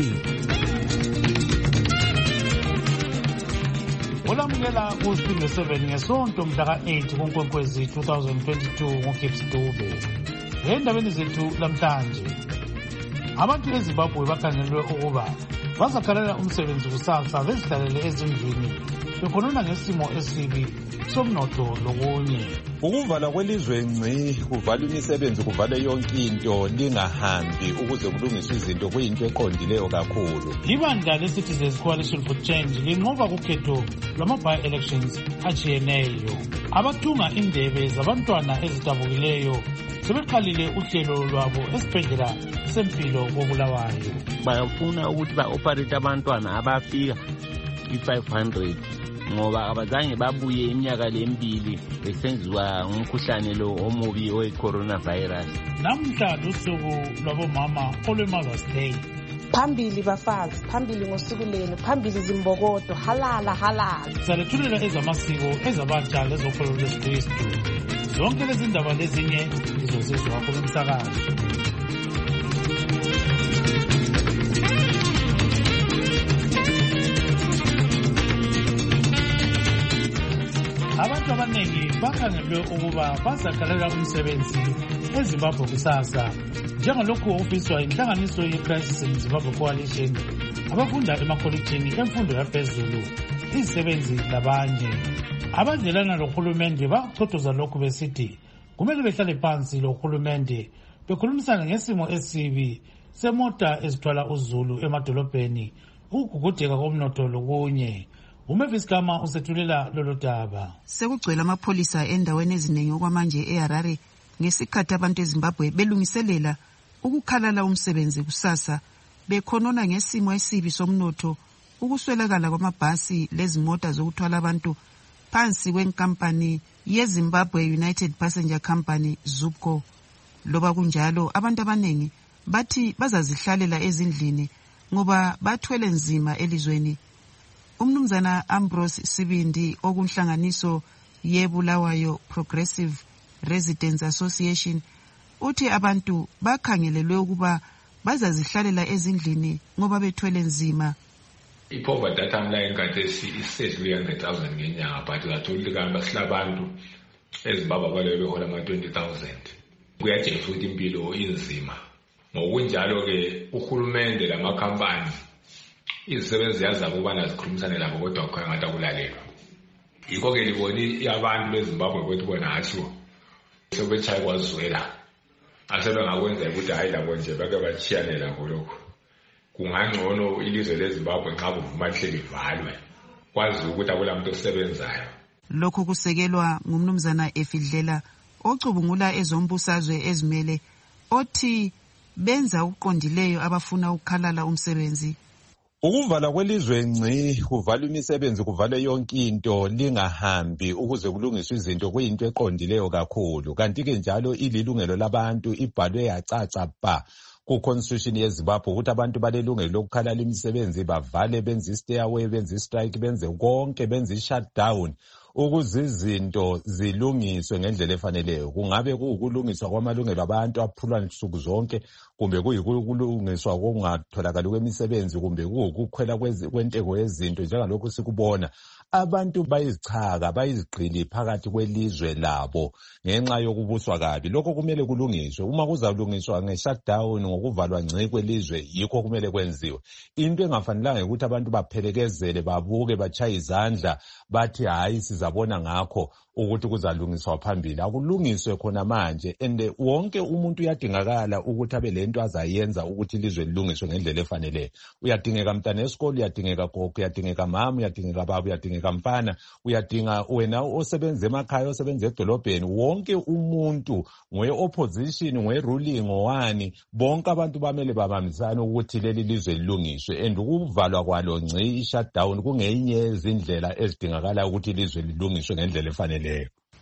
Olamukela ku Studio seven ngesonto mhla ka eight kuNkwenkwezi twenty twenty-two ngoGibbs Dube. Endabeni zethu lamhlanje, abantu eZimbabwe bakhangelwe ukuba bazakhalela umsebenzi kusasa bezihlalele ezindlini bekhonona ngesimo esibi somnotho lokunye. Ukuvalwa kwelizwe ngci, kuvala imisebenzi, kuvale yonke into, lingahambi ukuze kulungiswe izinto kuyinto eqondileyo kakhulu. Ibandla le-Citizens Coalition for Change linqoba kukhetho lwama-by-elections ajiyeneyo. Abathunga indebe zabantwana ezidabukileyo sebeqalile uhlelo lwabo esibhedlela sempilo koBulawayo. Bayafuna ukuthi ba-operate abantwana abafika i-five hundred ngoba abazange babuye iminyaka lembili besenziwa ngumkhuhlane lo omubi owe-coronavirus. Namhla lusuku lwabomama olwe-Mother's Day. Phambili bafazi, phambili ngosuku lenu, phambili zimbokodo, halala halala. Salethulela ezamasiko ezabatsha lezokholo lwesikristu. Zonke lezi ndaba lezinye zizozizwa kulo msakazo. Abantu abaningi bakhangelwe ukuba bazakhalela umsebenzi eZimbabwe kusasa, njengalokhu ofiswa inhlanganiso ye-Crisis in Zimbabwe Coalition, abafunda emakholejini emfundo yaphezulu, izisebenzi labanye. Abadlelana lohulumende bachothoza lokhu besithi kumele behlale phansi lohulumende bekhulumisana ngesimo esibi semota ezithwala uzulu emadolobheni, ukugugudeka komnotho lokunye. Umavis Gama usethulela lolo daba. Sekugcwele amapholisa endaweni eziningi okwamanje eHarare ngesikhathi abantu eZimbabwe belungiselela ukukhalala umsebenzi kusasa bekhonona ngesimo esibi somnotho, ukuswelakala kwamabhasi lezimota zokuthwala abantu phansi kwenkampani yeZimbabwe United Passenger Company Zupco. Loba kunjalo abantu abaningi bathi bazazihlalela ezindlini ngoba bathwele nzima elizweni. Umnumzana Ambrose Sibindi okunhlanganiso yeBulawayo Progressive Residents Association uthi abantu bakhangelelwe ukuba bazazihlalela ezindlini ngoba bethwele nzima. Ipoverty data timeline kathesi isedlule one hundred thousand ngenyanga, but uzathola ikamba silabantu eZimbabwe abaleyo behola ama twenty thousand. Kuyajefa ukuthi impilo inzima. Ngokunjalo ke uhulumende lamakhampani izisebenzi yazama ukubana zikhulumisane labo kodwa kukhanya ngathi akulalelwa. Yikho ke liboni abantu beZimbabwe ukuthi bona hatho sebetshaya kwazwela. Asebengakwenza ukuthi hayi labo nje bake bachiyane lakho lokho. Kungangcono ilizwe leZimbabwe nxa kuvuma lihleli livalwe, kwazi ukuthi akulamuntu osebenzayo. Lokho kusekelwa ngumnumzana Efidlela ocubungula ezombusazwe ezimele, othi benza uqondileyo abafuna ukukhalala umsebenzi. Ukuvala kwelizwe ngci, kuvala imisebenzi, kuvale yonke into, lingahambi ukuze kulungiswe izinto kuyinto eqondileyo kakhulu. Kanti ke njalo ililungelo labantu ibhalwe yacaca ba ku-constitution yeZimbabwe ukuthi abantu balelungelo lokukhalala imisebenzi, bavale, benze i-stayaway, benze i-strike, benze konke, benze i-shutdown ukuze izinto zilungiswe ngendlela efaneleyo. Kungabe kuukulungiswa kwamalungelo abantu aphulwa nsuku zonke, kumbe kuyikulungiswa kokungatholakali kwemisebenzi, kumbe kuukukhwela kwentengo yezinto njengalokhu sikubona. Abantu bayizichaka, bayizigqili phakathi kwelizwe labo ngenxa yokubuswa kabi. Lokho kumele kulungiswe. Uma kuzalungiswa nge-shutdown, ngokuvalwa ngci kwelizwe, yikho kumele kwenziwe. Into engafanelanga ukuthi abantu baphelekezele, babuke, bachaye izandla, bathi hayi sizabona ngakho ukuthi kuzalungiswa phambili. Akulungiswe khona manje, and wonke umuntu uyadingakala ukuthi abe lento azayenza ukuthi ilizwe lilungiswe ngendlela efaneleyo. Uyadingeka mntana esikole, uyadingeka gogo, uyadingeka mama, uyadingeka baba, uyadingeka mfana, uyadinga wena osebenza emakhaya, osebenza edolobheni. Wonke umuntu, ngwe-opposition, ngwe-ruling, ngowani, bonke abantu bamele babambisane ukuthi leli lizwe lilungiswe. And ukuvalwa kwalo ngci, i-shutdown, kungenye izindlela ezidingakala ukuthi ilizwe lilungiswe ngendlela efaneleyo.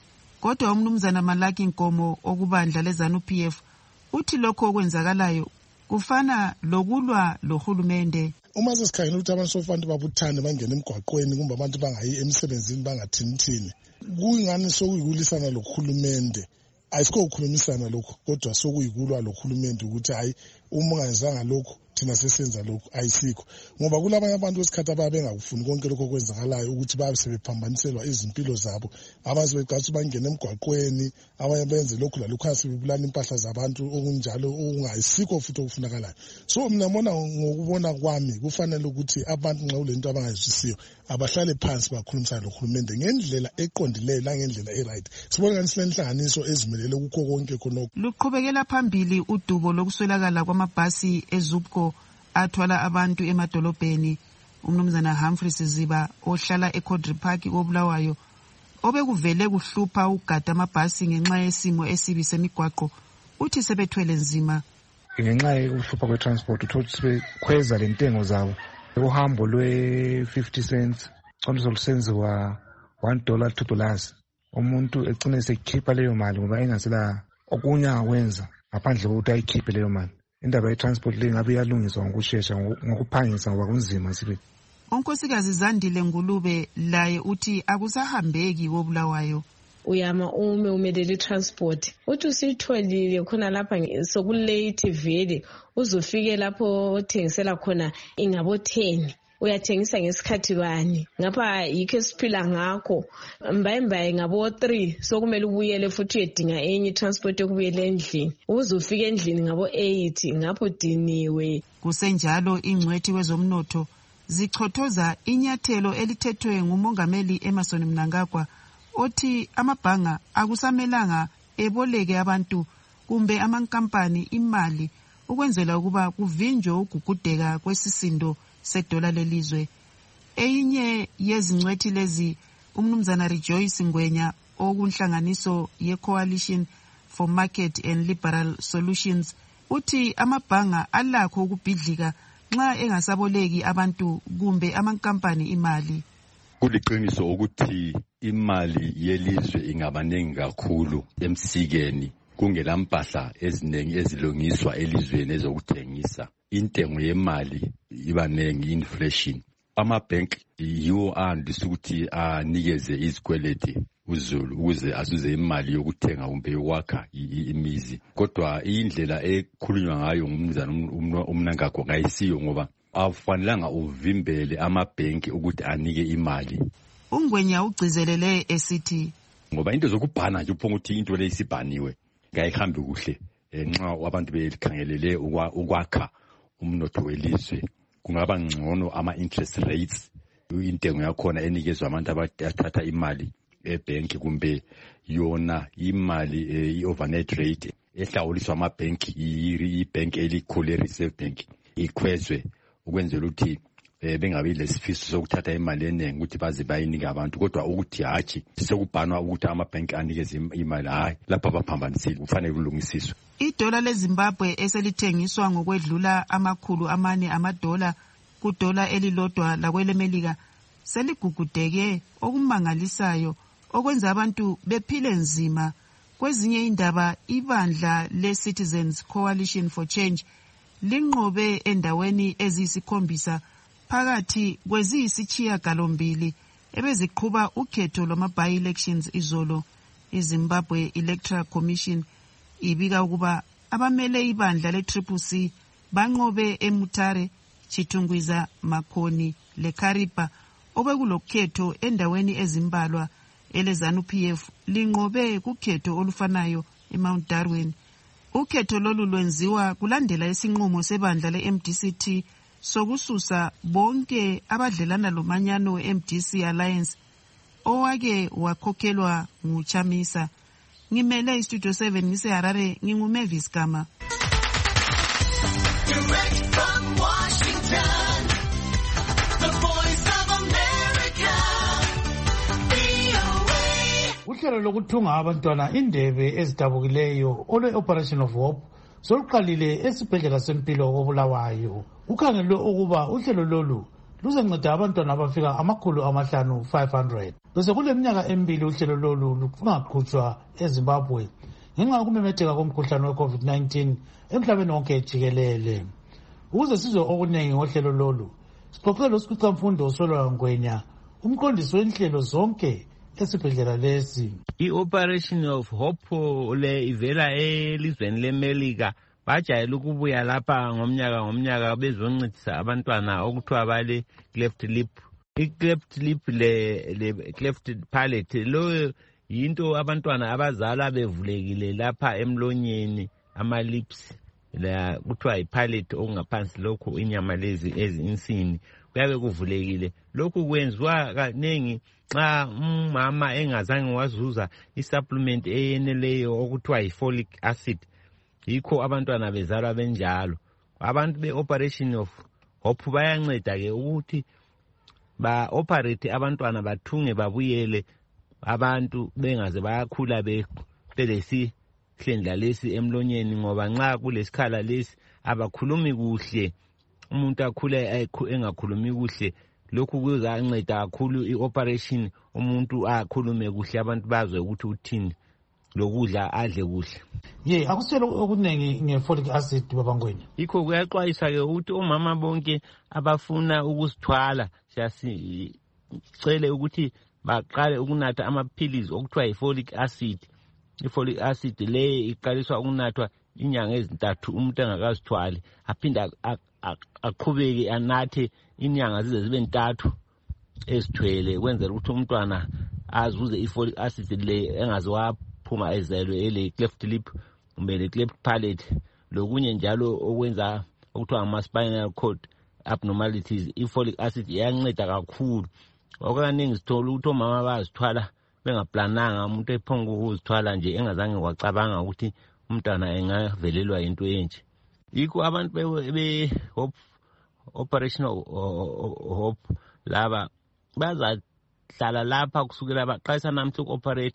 Kodwa umnumzana Malaki Nkomo okubandla leZANU-P F uthi lokho okwenzakalayo kufana lokulwa lohulumende. Uma sesikhangela ukuthi abantu sofanele babuthane bangena emgwaqweni kumbe abantu bangayi emsebenzini bangathini-thini, kuyingani sokuyikulisana lokhulumende. Ayisikho ukukhulumisana lokho, kodwa sokuyikulwa lokhulumende ukuthi hayi uma ungayenzanga lokho thina sesenza lokho, ayisikho. Ngoba kulabanye abantu besikhathi ababe bengakufuni konke lokho kwenzakalayo ukuthi babe sebephambaniselwa izimpilo zabo. Abanye sebecathi bangena emgwaqweni, abanye benze lokhu lalokhu asebebulala impahla zabantu okunjalo okungayisikho futhi okufunakalayo. So mina ngibona ngokubona kwami kufanele ukuthi abantu nxa kulento abangayizwisisiyo abahlale phansi bakhulumisana lokhulumende ngendlela eqondileyo la ngendlela eright. Sibona ngani silenhlanganiso ezimelele kukho konke khonokho. Luqhubekela phambili udubo lokuswelakala kwamabhasi eZUPCO athwala abantu emadolobheni. Umnumzana Humphrey Ziba ohlala eCodri Park koBulawayo obekuvele kuhlupha ugada amabhasi ngenxa yesimo esibi semigwaqo uthi sebethwele nzima. Ngenxa yokuhlupha kwetransport uthola sebekhweza lentengo zabo. Uhambo lwe fifty cents konke solusenziwa one dollar two dollars. Umuntu egcine sekhipha leyo mali ngoba engasela okunye akwenza ngaphandle kokuthi ayikhiphe leyo mali. Indaba ye-transport le ngabe iyalungiswa ngokushesha ngokuphangisa ngoba kunzima sibe. Unkosikazi Zandile Ngulube laye uthi akusahambeki koBulawayo. Uyama ume umelele transport uthi usitholile khona lapha sokulate vele uzofike lapho othengisela khona ingabo ten uyathengisa ngesikhathi bani ngapha yikho esiphila ngakho mbayimbaye ngabo three sokumele ubuyele futhi uyedinga enye transport yokubuyela endlini uzofika endlini ngabo eight ngapho diniwe. Kusenjalo ingcwethi wezomnotho zichothoza inyathelo elithethwe ngumongameli Emmerson Mnangagwa othi amabhanga akusamelanga eboleke abantu kumbe amankampani imali ukwenzela ukuba kuvinjwe ukugugudeka kwesisindo sedola lelizwe. Eyinye yezingcwethi lezi umnumzana Rejoice Ngwenya okunhlanganiso ye-Coalition for Market and Liberal Solutions uthi amabhanga alakho ukubhidlika nxa engasaboleki abantu kumbe amankampani imali. Kuliqiniso ukuthi imali yelizwe ingabaningi kakhulu emsikeni kungelampahla eziningi ezilungiswa elizweni ezokuthengisa. Intengo yemali ibanengi inflation. Ama-bank yiwo andisa ukuthi anikeze izikweleti uZulu ukuze asuze imali yokuthenga kumbe yokwakha imizi. Kodwa indlela ekhulunywa ngayo ngumnumzana uMnangagwa ngayisiyo ngoba afanelanga uvimbele amabhenki ukuthi anike imali. Ungwenya ugcizelele esithi ngoba into zokubhana nje uphonga ukuthi into le isibhaniwe ngayihambi kuhle nxa abantu belikhangelele ukwakha umnotho welizwe kungaba ngcono ama interest rates intengo yakhona enikezwe abantu abathatha imali ebhenki kumbe yona imali i-overnight rate ehlawuliswa amabhenki ibhenki elikhulu reserve bank ikhwezwe ukwenzela ukuthi bengabi lesifiso sokuthatha imali eningi ukuthi baze bayinike abantu kodwa ukuthi hathi sekubhanwa ukuthi amabhenki anikeze imali hayi lapha baphambanisile kufanele kulungisiswe. Idola leZimbabwe eselithengiswa ngokwedlula amakhulu amane amadola kudola elilodwa lakwelemelika seligugudeke okumangalisayo okwenza abantu bephile nzima. Kwezinye indaba ibandla le-Citizens Coalition for Change linqobe endaweni eziyisikhombisa phakathi kweziyisitshiya galombili ebeziqhuba ukhetho lwama-by-elections izolo. iZimbabwe Electoral Commission ibika ukuba abamele ibandla le-Triple C banqobe eMutare, Chitungwiza, Makhoni leKaripa obekulokhetho endaweni ezimbalwa. EleZANU-P F linqobe kukhetho olufanayo eMount Darwin. Ukhetho lolu lwenziwa kulandela isinqumo sebandla le-M D C T sokususa bonke abadlelana lomanyano we-M D C Alliance owake wakhokhelwa nguChamisa. Ngimele iStudio seven ngiseHarare nginguMavis Gama. Direct from Washington, the voice of America, V O A. Uhlelo lokuthunga abantwana indebe ezidabukileyo olwe-Operation of Hope soluqalile esibhedlela sempilo koBulawayo. Kukhangelwe ukuba uhlelo lolu luzanceda abantwana abafika amakhulu amahlanu five hundred. bese kule minyaka emibili uhlelo lolu lungaqhutshwa eZimbabwe ngenxa yokumemetheka komkhuhlane we-covid nineteen emhlabeni wonke jikelele. Ukuze sizwe okuningi ngohlelo lolu, sixoxe losikhwicamfundo uSolwa Ngwenya, umqondisi wenhlelo zonke esibhedlela lesi. I-Operation of Hope le ivela elizweni leMelika bajayele ukubuya lapha ngomnyaka ngomnyaka bezoncedisa abantwana okuthiwa bale cleft lip. I-cleft lip le, le cleft palate lo yinto abantwana abazala bevulekile lapha emlonyeni ama-lips la kuthiwa yi-palate okungaphansi lokhu inyama lezi ezinsini kuyabe kuvulekile. Lokhu kwenziwa kaningi nxa umama engazange wazuza i-supplement eyeneleyo okuthiwa yi-folic acid. Yikho abantwana bezalwa benjalo. Abantu be-Operation of Hope bayanceda-ke ukuthi ba-operate abantwana bathunge babuyele abantu bengaze bayakhula belesi hlendla lesi emlonyeni, ngoba nxa kulesikhala lesi abakhulumi kuhle, umuntu akhule engakhulumi kuhle. Lokhu kuzanceda kakhulu i-operation, umuntu akhulume kuhle, abantu bazwe ukuthi uthini, lokudla adle kuhle. Ye akusele okuningi nge-folic acid baba Ngwenya. Yikho kuyaxwayisa-ke ukuthi omama bonke abafuna ukusithwala siyasicele ukuthi baqale ukunatha amaphilisi okuthiwa yi-folic acid. I-folic acid le iqaliswa ukunathwa inyanga ezintathu umuntu engakazithwali, aphinda aqhubeke anathe inyanga zize zibe ntathu ezithwele, kwenzela ukuthi umntwana azuze i-folic acid le engaze waphuma ezelwe ele cleft lip kumbe le cleft palate. Lokunye njalo okwenza okuthiwa ama-spinal cord abnormalities, i-folic acid iyanceda kakhulu. Okaningi sithola ukuthi omama bazithwala bengaplananga, umuntu ephonga ukuzithwala nje engazange wacabanga ukuthi umntwana engavelelwa into enje. Yikho abantu be-Hope Operation Hope laba bazahlala lapha kusukela baqalisa namhla uku-operate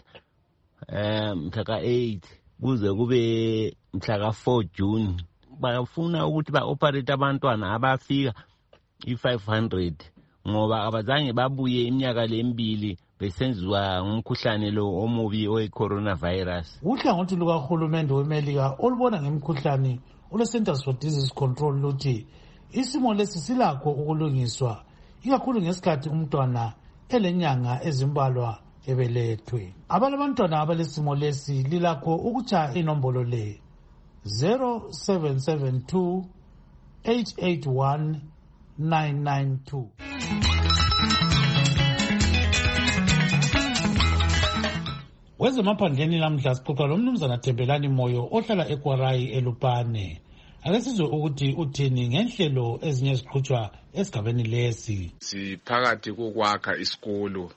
um mhla ka-eight kuze kube mhla ka-four June. Bafuna ukuthi ba-operate abantwana abafika i-five hundred ngoba abazange babuye iminyaka lembili besenziwa ngumkhuhlane lo omubi owe-coronavirus. Uhlangothi lukahulumende weMelika olubona ngemikhuhlane ole-Centers for Disease Control luthi isimo lesi silakho ukulungiswa, ikakhulu ngesikhathi umntwana elenyanga ezimbalwa ebelethwe. Abalabantwana abalesimo lesi lilakho ukutshaya inombolo le zero seven seven two eight eight one nine nine two. Wezemaphandleni namhla sixoxa lomnumzana Thembelani Moyo ohlala eKwarayi eLupane. Ake sizwe ukuthi uthini ngenhlelo ezinye ziqhutshwa esigabeni lesi. Siphakathi kokwakha isikolo.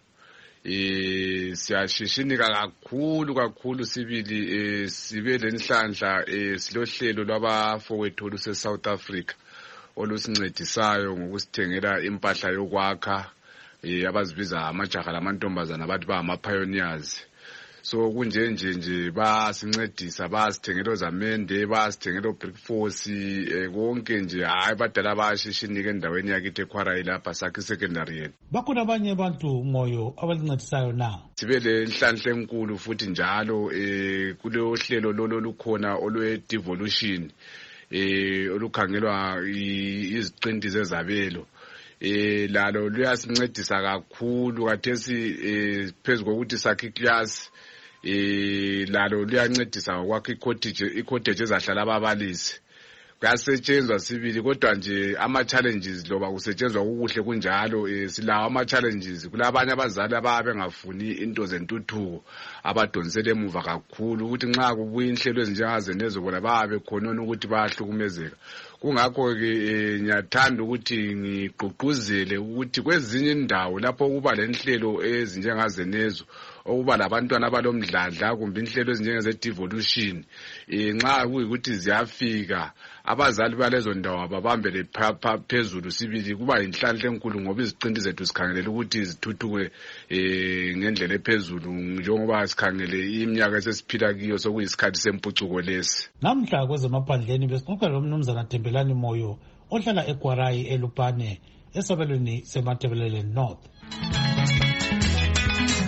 Eh siyashishinika kakhulu kakhulu sibili eh sibe lenhlanhla eh silohlelo lwabafowethu luse South Africa olusincedisayo ngokusithengela impahla yokwakha eh abazibiza amajaha lamantombazana bathi ba ama pioneers. So kunje nje nje basincedisa, basithengela zamende, basithengela brickforce eh konke nje, hayi badala bayashishinika endaweni yakithi eKwarayi lapha sakhe secondary yena. Bakhona abanye abantu Moyo abalincedisayo na. Sibe le nhlanhla enkulu futhi njalo eh kulo hlelo lolo lukhona olwe devolution eh olukhangelwa iziqinti zezabelo. Eh lalo luyasincedisa kakhulu kathesi eh phezulu kokuthi sakhe iclass eh lalo liyancedisa ngokwakhe icottage icottage ezahlala ababalisi. Kuyasetshenzwa sibili kodwa nje ama challenges loba kusetshenzwa ukuhle kunjalo eh silawo ama challenges. Kulabanye abazali ababe ngafuni into zentuthuko abadonsele emuva kakhulu ukuthi nxa kubuya inhlelo ezinjengaze nezo bona babe khonona ukuthi bayahlukumezeka. Kungakho ke ngiyathanda ukuthi ngigqugquzele ukuthi kwezinye indawo lapho kuba lenhlelo ezinjengaze nezo okuba labantwana abalomdladla kumbe inhlelo ezinjengeze devolution eh nxa kuyikuthi ziyafika abazali balezo ndawo ababambele phezulu sibili kuba inhlanhla enkulu ngoba iziqinti zethu sikhangelela ukuthi zithuthuke eh ngendlela ephezulu njengoba sikhangele iminyaka esesiphila kiyo sokuyisikhathi sempucuko lesi. Namhla kwezemaphandleni besixoxa lomnumzana Thembelani Moyo ohlala eKwarayi eLupane esabelweni seMatabeleland North.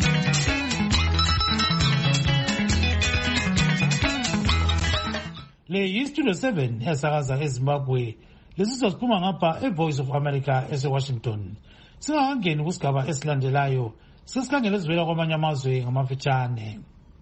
Le yi-Studio seven yasakaza eZimbabwe. Lesi siphuma ngapha eVoice of America eseWashington. Singakangeni kusigaba esilandelayo. Sesikhangela ezivela kwamanye amazwe ngamafitshane.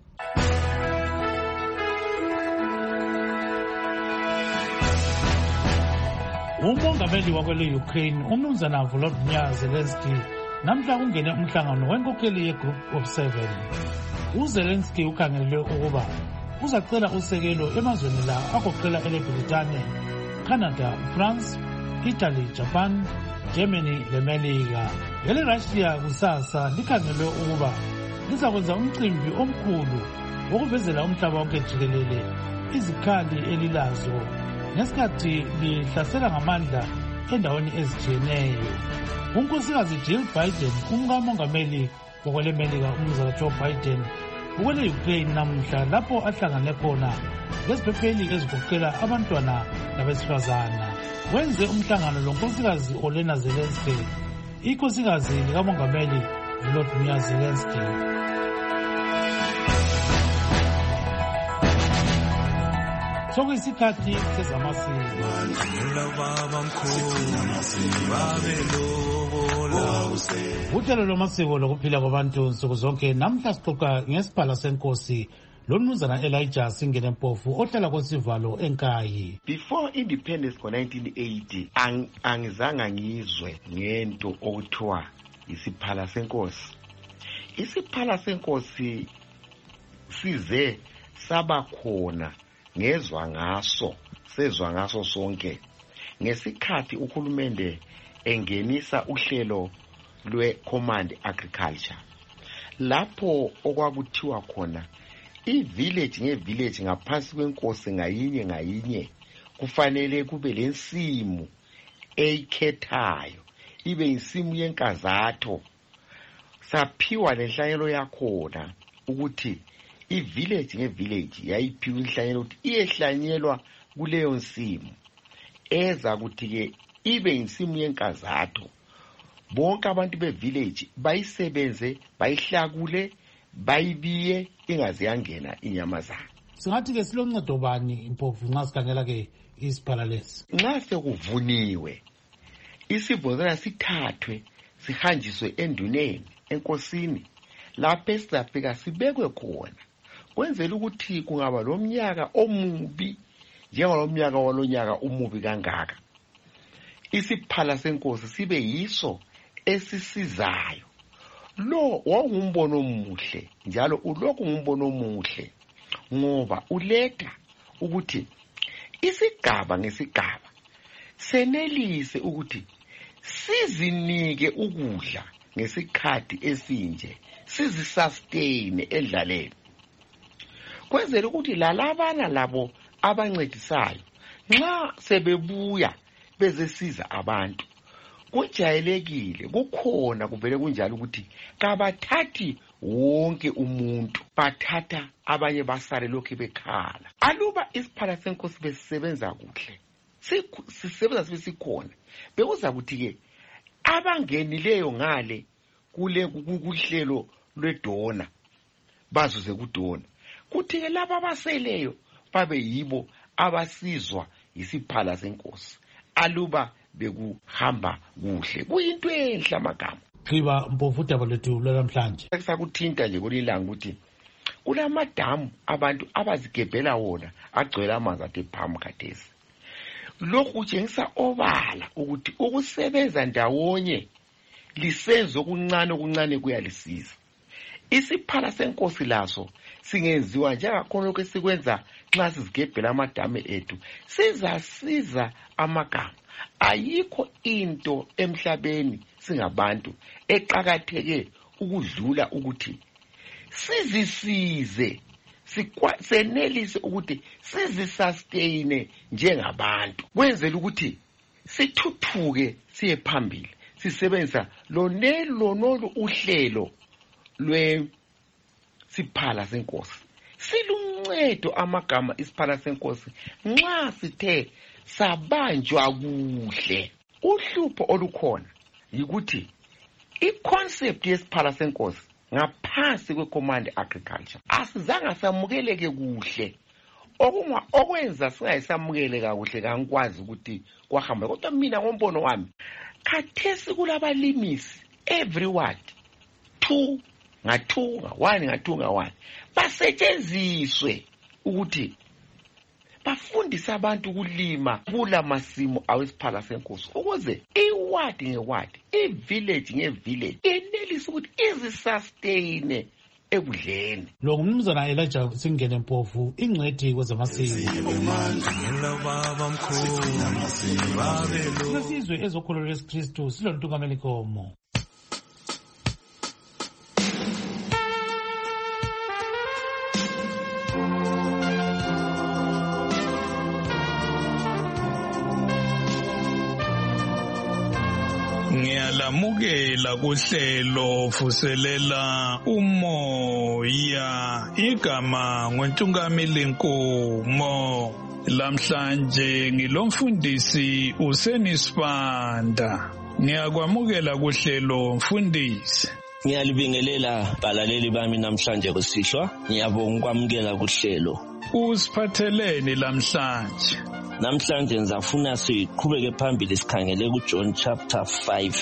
Umongameli wakwele Ukraine umnumzana Volodymyr Zelensky namhla ungene umhlangano wenkokheli ye-Group of Seven. uZelensky ukhangelelwe ukuba uzacela usekelo emazweni la agoqela eleBritane, Canada, France, Italy, Japan, Germany leMelika. EleRussia kusasa likhangelelwe ukuba lizakwenza umcimbi omkhulu wokuvezela umhlaba wonke jikelele izikhali elilazo ngesikhathi lihlasela ngamandla endaweni ezitshiyeneyo. Unkosikazi Jill Biden, umkamongameli wakweleMelika umnumzana Joe Biden, ukwele Ukraine namuhla lapho ahlangane khona leziphepheli ezigoqela abantwana nabesifazana. Wenze umhlangano lonkosikazi Olena Zelensky, inkosikazi likamongameli Volodymyr Zelensky. Sokuyisikhathi sezamasiko. Uhlelo lwamasiko lokuphila kwabantu nsuku zonke namhla sixoxa ngesiphala senkosi lomnumzana Elijah Singenempofu ohlala kwesivalo eNkayi. Before independence ngo nineteen eighty ang, angizange ngizwe ngento okuthiwa isiphala senkosi. Isiphala senkosi size saba khona ngezwa ngaso sezwa ngaso sonke ngesikhathi uhulumende engenisa uhlelo lwe-Command Agriculture, lapho okwakuthiwa khona i-village nge-village ngaphansi kwenkosi ngayinye ngayinye kufanele kube lensimu eyikhethayo, ibe insimu yenkazatho. Saphiwa lenhlanyelo yakhona ukuthi i-village nge-village yayiphiwa inhlanyelo ukuthi iyehlanyelwa kuleyo nsimu eza ukuthi-ke ibe insimu yenkazatho. Bonke abantu be-village bayisebenze, bayihlakule, bayibiye ingaze yangena inyamazana. Singathi-ke siloncedo bani Mpofu nxa sikhangela-ke isiphala lesi? Nxa sekuvuniwe isivunzana sithathwe sihanjiswe enduneni enkosini, lapho esizafika sibekwe khona kwenzela ukuthi kungaba lomnyaka omubi njengalomnyaka walonyaka umubi kangaka, isiphala senkosi sibe yiso esisizayo. Lo wawumbono omuhle njalo ulokhu ngumbono omuhle ngoba uletha ukuthi isigaba ngesigaba senelise ukuthi sizinike ukudla ngesikhathi esinje, sizisustain endlaleni, kwenzela ukuthi lalabana labo abancedisayo nxa sebebuya bezesiza abantu kujayelekile, kukhona kuvele kunjalo ukuthi kabathathi wonke umuntu, bathatha abanye basale lokhu bekhala. Aluba isiphala senkosi besisebenza kuhle, sisebenza sibe sikhona, bekuza ukuthi-ke abangenileyo ngale kule kuhlelo lwedona bazuze kudona, kuthi-ke laba abaseleyo babe yibo abasizwa isiphala senkosi. Aluba bekuhamba kuhle, kuyinto enhle amagama. Khiba Mpofu udaba lwethu lwanamhlanje. Sakuthinta nje kulilanga ukuthi kulamadamu abantu abazigebhela wona agcwele amanzi athe phamu khathesi. Lokhu kutshengisa obala ukuthi ukusebenza ndawonye lisenzo okuncane okuncane kuyalisiza. Isiphala senkosi laso singenziwa njengakhona lokhu esikwenza nxa sizigebhela amadamu ethu, sizasiza amagama. Ayikho into emhlabeni singabantu eqakatheke ukudlula ukuthi sizisize, senelise ukuthi sizisustain njengabantu, kwenzela ukuthi sithuthuke siye phambili sisebenza lonelo nolu uhlelo lwesiphala senkosi. Siluncedo amagama isiphala senkosi nxa sithe sabanjwa kuhle. Uhlupho olukhona yikuthi i-concept yesiphala senkosi ngaphansi kwe-Command Agriculture asizange samukeleke kuhle Okungwa okwenza singayisamukele kakuhle kankwazi ukuthi kwahamba kodwa mina ngombono wami khathesi kulabalimisi every word two nga two nga one nga two nga one basetshenziswe ukuthi bafundisa abantu ukulima kula masimo awesiphala senkosi ukuze iward ngeward ivillage ngevillage enelisa ukuthi izisustain ekudleni. Lo ngumnumzana Elijah Singene Mpofu ingcwethi kwezamasiko. Sesizwe ezokholwa leSikristu silontukameli komo. Ngiyalamukela kuhlelo vuselela umoya igama ngoNtungameli Nkomo. Lamhlanje ngilomfundisi uSenisibanda. Ngiyakwamukela kuhlelo mfundisi. Ngiyalibingelela balaleli bami namhlanje kusihlwa. Ngiyabonga ukwamukela kuhlelo. Usiphatheleni lamhlanje? Namhlanje ngizafuna siqhubeke phambili sikhangele kuJohn chapter five.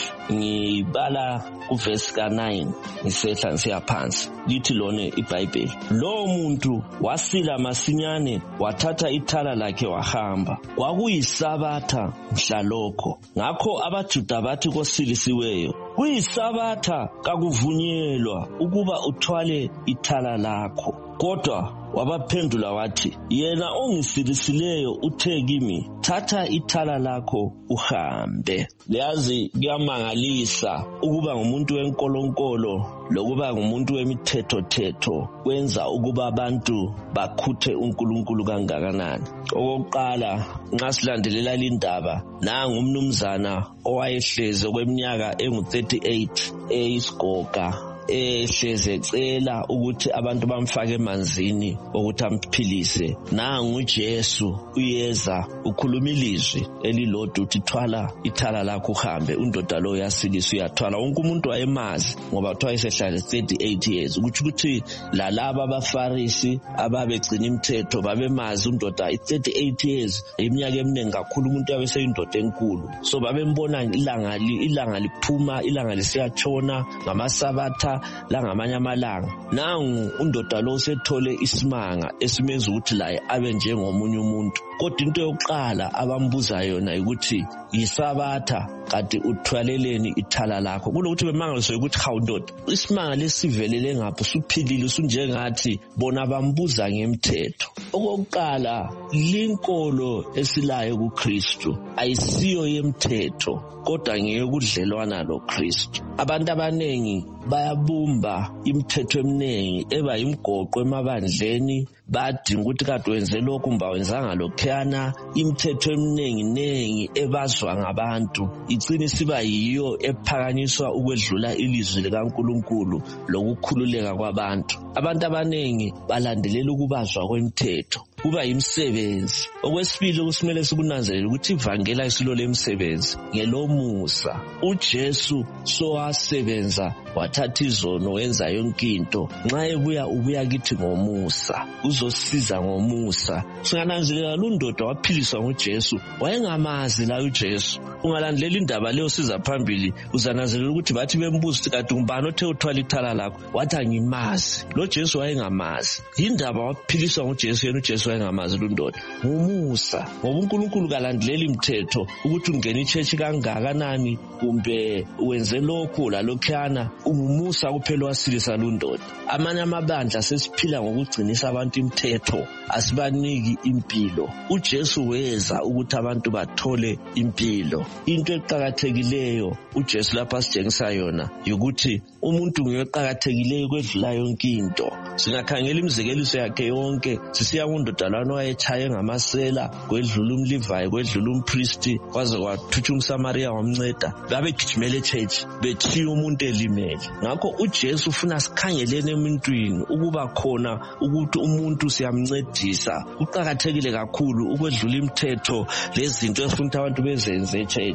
Ngibala kuverse ka nine ngisehla ngisiya phansi. Lithi lona iBhayibheli, lo muntu wasila masinyane wathatha ithala lakhe wahamba. Kwakuyisabatha mhlalokho. Ngakho abaJuda bathi kosilisiweyo, kuyisabatha kakuvunyelwa ukuba uthwale ithala lakho. Kodwa wabaphendula wathi, yena ongisilisileyo uthe kimi, thatha ithala lakho uhambe. Leyazi kuyamangalisa ukuba ngumuntu wenkolonkolo lokuba ngumuntu wemithetho thetho kwenza ukuba abantu bakhuthe uNkulunkulu kangakanani. Okokuqala nxa silandelela lindaba, nangu umnumzana owayehleze kweminyaka engu thirty-eight eyisigoga ehleze ecela ukuthi abantu bamfake emanzini ukuthi amphilise. Nangu uJesu uyeza ukhuluma ilizwi elilodwa uthi thwala ithala lakho uhambe. Undoda lo yasilisa uyathwala. Wonke umuntu wayemazi ngoba kuthiwa esehlale thirty-eight years. Ukuthi ukuthi lalaba abaFarisi ababegcina imithetho babemazi undoda thirty-eight years iminyaka eminingi kakhulu umuntu yabeseyindoda enkulu. So babembona ilanga ilanga liphuma ilanga lisiyatshona ngamasabatha la ngamanye amalanga. Nangu undoda lo sethole isimanga esimenza ukuthi laye abe njengomunye umuntu. Kodwa into yokuqala abambuza yona ukuthi yisabatha kanti uthwaleleni ithala lakho. Kulokuthi bemangaliswe ukuthi hawu ndoda isimanga lesivelele ngapho suphilile usunjengathi bona bambuza ngemthetho. Okokuqala linkolo esilayo kuKristu ayisiyo yemthetho kodwa ngeyokudlelwana loKristu. Abantu abanengi bayabumba imithetho eminingi eba imgoqo emabandleni badinga ukuthi kade wenze lokhu kumba wenzanga lokhana. Imithetho eminingi nengi ebazwa ngabantu igcina isiba yiyo ephakanyiswa ukwedlula ilizwi likaNkulunkulu lokukhululeka kwabantu. Abantu abanengi balandelela ukubazwa kwemithetho kuba yimsebenzi. Okwesibili kusimele sikunanzelele ukuthi ivangeli ayisilo lemsebenzi ngelomusa. uJesu sowasebenza wathatha izono wenza yonke into. Nxa ebuya ubuya kithi ngomusa uzosiza ngomusa. Singananzelela lundoda waphiliswa nguJesu wayengamazi la uJesu. Ungalandelela indaba leyo siza phambili uzananzelela ukuthi bathi bembuza ukuthi kanti ngubani othe uthwala ithala lakho wathi angimazi. Lo Jesu wayengamazi. Indaba waphiliswa nguJesu yena uJesu wayengamazi lundoda ngumusa. Ngoba uNkulunkulu kalandelela imithetho ukuthi ungene ichurch kangakanani kumbe wenze lokhu la lokhana umusa kuphela wasilisa lundoda. Amanye amabandla sesiphila ngokugcinisa abantu imithetho asibaniki impilo. uJesu weza ukuthi abantu bathole impilo. Into eqhakathekileyo uJesu lapha sitshengisa yona ukuthi umuntu ngeqhakathekileyo kwedlula yonke into. Singakhangela imizekeliso yakhe yonke sisiya kundoda lana owayechaye ngamasela kwedlula umLevi kwedlula umpriest kwaze kwathutha umSamaria wamnceda. Babegijimela echurch bethiya umuntu elimele. Ngakho uJesu ufuna sikhangelene emntwini ukuba khona ukuthi umuntu siyamncedisa. Kuqhakathekile kakhulu ukwedlula imithetho lezinto esifuna abantu bezenze echurch.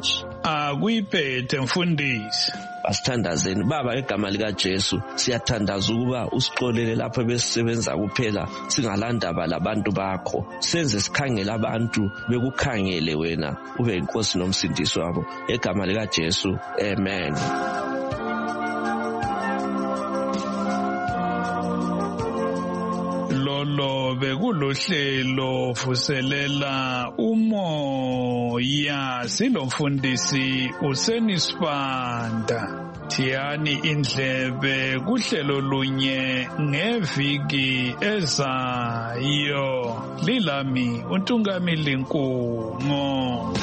akuyiphethe mfundisi. Asithandazeni baba egama lika Jesu, siyathandaza ukuba usixolele lapho besisebenza kuphela singalandaba labantu bakho, senze sikhangela abantu bekukhangele wena ube inkosi nomsindisi wabo, egama lika Jesu, amen. Lolo bekulohlelo vuselela umoya, silomfundisi uSenisibanda. Thiyani indlebe kuhlelo lunye ngeviki ezayo. Lilami uNtungamili Nkungo.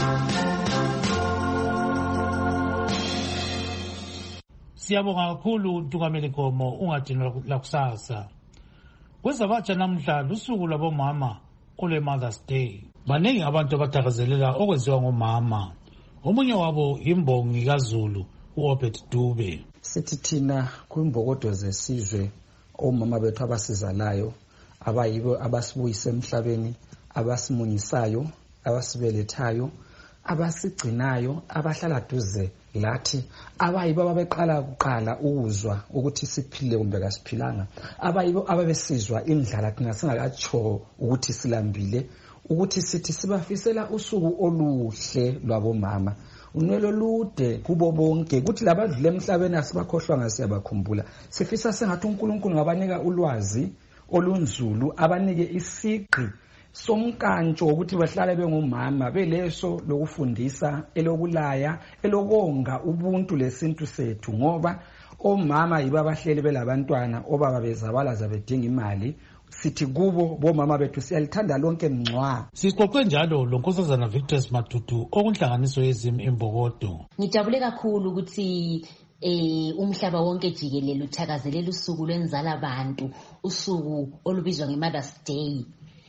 Siyabonga kakhulu uNtungamili Nkomo, ungadinwa la kusasa. Kwezabatsha namhla lusuku labomama ole Mother's Day. Baningi abantu abathakazelela okwenziwa ngomama. Omunye wabo imbongi kaZulu uObed Dube. Sithi thina kwimbokodo zesizwe omama bethu abasizalayo abayibo abasibuyisa emhlabeni, abasimunyisayo, abasibelethayo, abasigcinayo, abahlala duze lathi, abayibo ababeqala kuqala ukuzwa ukuthi siphile kumbe kasiphilanga, abayibo ababesizwa indlala thina singakatsho ukuthi silambile, ukuthi sithi sibafisela usuku oluhle lwabomama, unwelo lude kubo bonke, ukuthi labadlule emhlabeni asibakhohlwanga siyabakhumbula. Sifisa sengathi uNkulunkulu ngabanika ulwazi olunzulu, abanike isiqi somkantsho ukuthi bahlale bengumama, beleso lokufundisa, elokulaya, elokonga ubuntu lesintu sethu, ngoba omama yibo abahleli belabantwana, obaba bezabalaza bedinga imali. Sithi kubo bomama bethu siyalithanda lonke mncwa. Sixoxe njalo lonkosazana Victor Matutu okunhlanganiso yezimi embokodo. Ngijabule kakhulu ukuthi eh umhlaba wonke jikelele uthakazelela usuku lwenzala abantu, usuku olubizwa ngeMother's Day.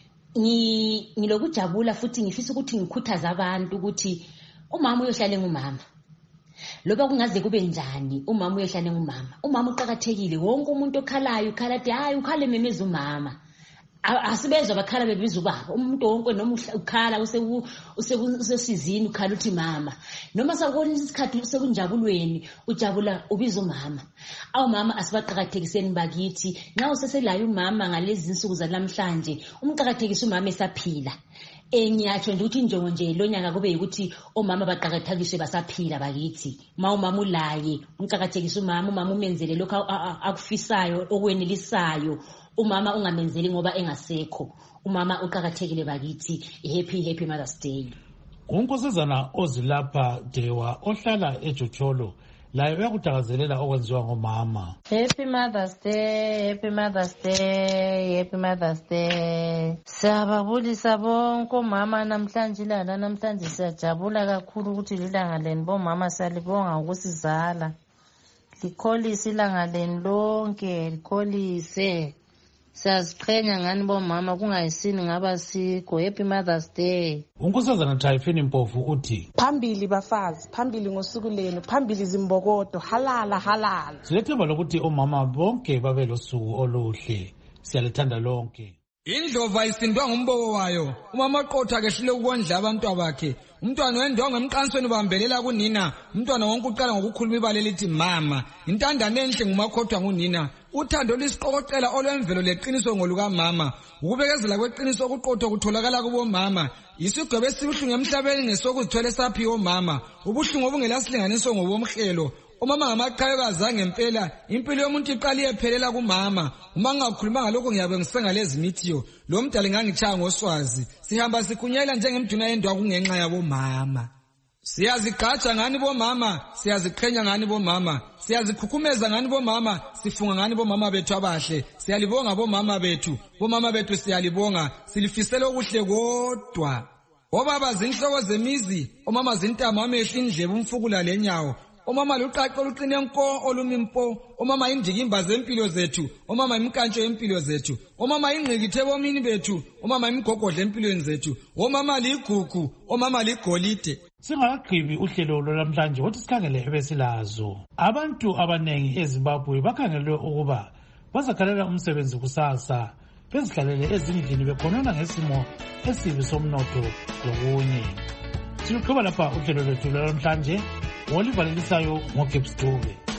Ngi ngilokujabula futhi ngifisa ukuthi ngikhuthaza abantu ukuthi umama uyohlala ngumama. Loba kungaze kube njani umama uyohlala ngumama. Umama uqhakathekile, wonke umuntu okhalayo ukhala athi hayi ukhale memeza umama. Asibezwe bakhala bebiza ubaba. Umuntu wonke noma ukhala useku usesizini ukhala uthi mama. Noma sakubona isikhathi usekunjabulweni ujabula ubiza umama. Awu mama asibaqhakathekiseni bakithi. Nxa useselayo umama ngalezi insuku zalamhlanje, umqhakathekisa umama esaphila. Engiyatsho nje ukuthi injongo nje lonyaka kube ukuthi omama baqhakathekiswe basaphila bakithi. Ma umama ulaye umqhakathekisa umama, umama umenzele lokho akufisayo okwenelisayo. Umama ungamenzeli ngoba engasekho. Umama uqhakathekile bakithi. Happy happy Mother's Day. Unkosazana ozilapha Dewa ohlala eJocholo laye uyakuthakazelela okwenziwa ngomama. Happy Mother's Day, Happy Mother's Day, Happy Mother's Day. Siyababulisa bonke omama namhlanje lana namhlanje siyajabula kakhulu ukuthi lilanga leni bomama siyalibonga ukusizala. Likholise ilanga leni lonke, likholise. Siyaziqhenya ngani bomama kungayisini ngaba sikho. Happy Mother's Day. Unkosazana Typhine Mpofu uthi phambili bafazi, phambili ngosuku lenu, phambili zimbokodo, halala halala. Silethemba lokuthi omama bonke babe losuku oluhle. Siyalithanda lonke. Indlova isindwa ngumboko wayo. Umama qotha kehlule ukondla abantu abakhe. Umntwana wendonga emqansweni bambelela kunina. Umntwana wonke uqala ngokukhuluma ibale lithi mama. Intandane enhle ngumakhothwa ngunina. Uthando lisiqoqela olwemvelo leqiniso ngoluka mama. Ukubekezela kweqiniso okuqotho kutholakala kubo mama. Isigwebo esibuhlungu emhlabeni ngesokuzithwele saphiwo mama. Ubuhlungu obungelasilinganiso ngobomhlelo. Umama ngamaqhayokazi ngempela, impilo yomuntu iqala iyephelela kumama. Uma ngakhuluma ngalokho ngiyabe ngisengalezi mithiyo. Lo mdali ngangitshaya ngoswazi. Sihamba sikunyela njengemduna yendwa kungenxa yabo mama. Siyazigatsha ngani bomama, siyaziqhenya ngani bomama, siyazikhukhumeza ngani bomama, sifunga ngani bomama bethu abahle. Siyalibonga bomama bethu, bomama bethu siyalibonga, silifisela okuhle kodwa. Obaba zinhloko zemizi, omama zintama amehlo indlebe umfukula lenyawo. Omama luqaqo luqine nko olumimpo, omama indikimba zempilo zethu, omama imkantsho yempilo zethu, omama ingqikithe bomini bethu, omama imigogodle empilweni zethu, omama ligugu, omama ligolide. Singaqhibi uhlelo lwamhlanje wathi sikhangele ebesilazo. Abantu abanengi eZimbabwe bakhangelwe ukuba bazakhalela umsebenzi kusasa, bezihlalele ezindlini bekhonona ngesimo esibi somnotho lokunye. siluqhuba lapha uhlelo lwethu lwanamhlanje ngolivalelisayo ngogibbs dube.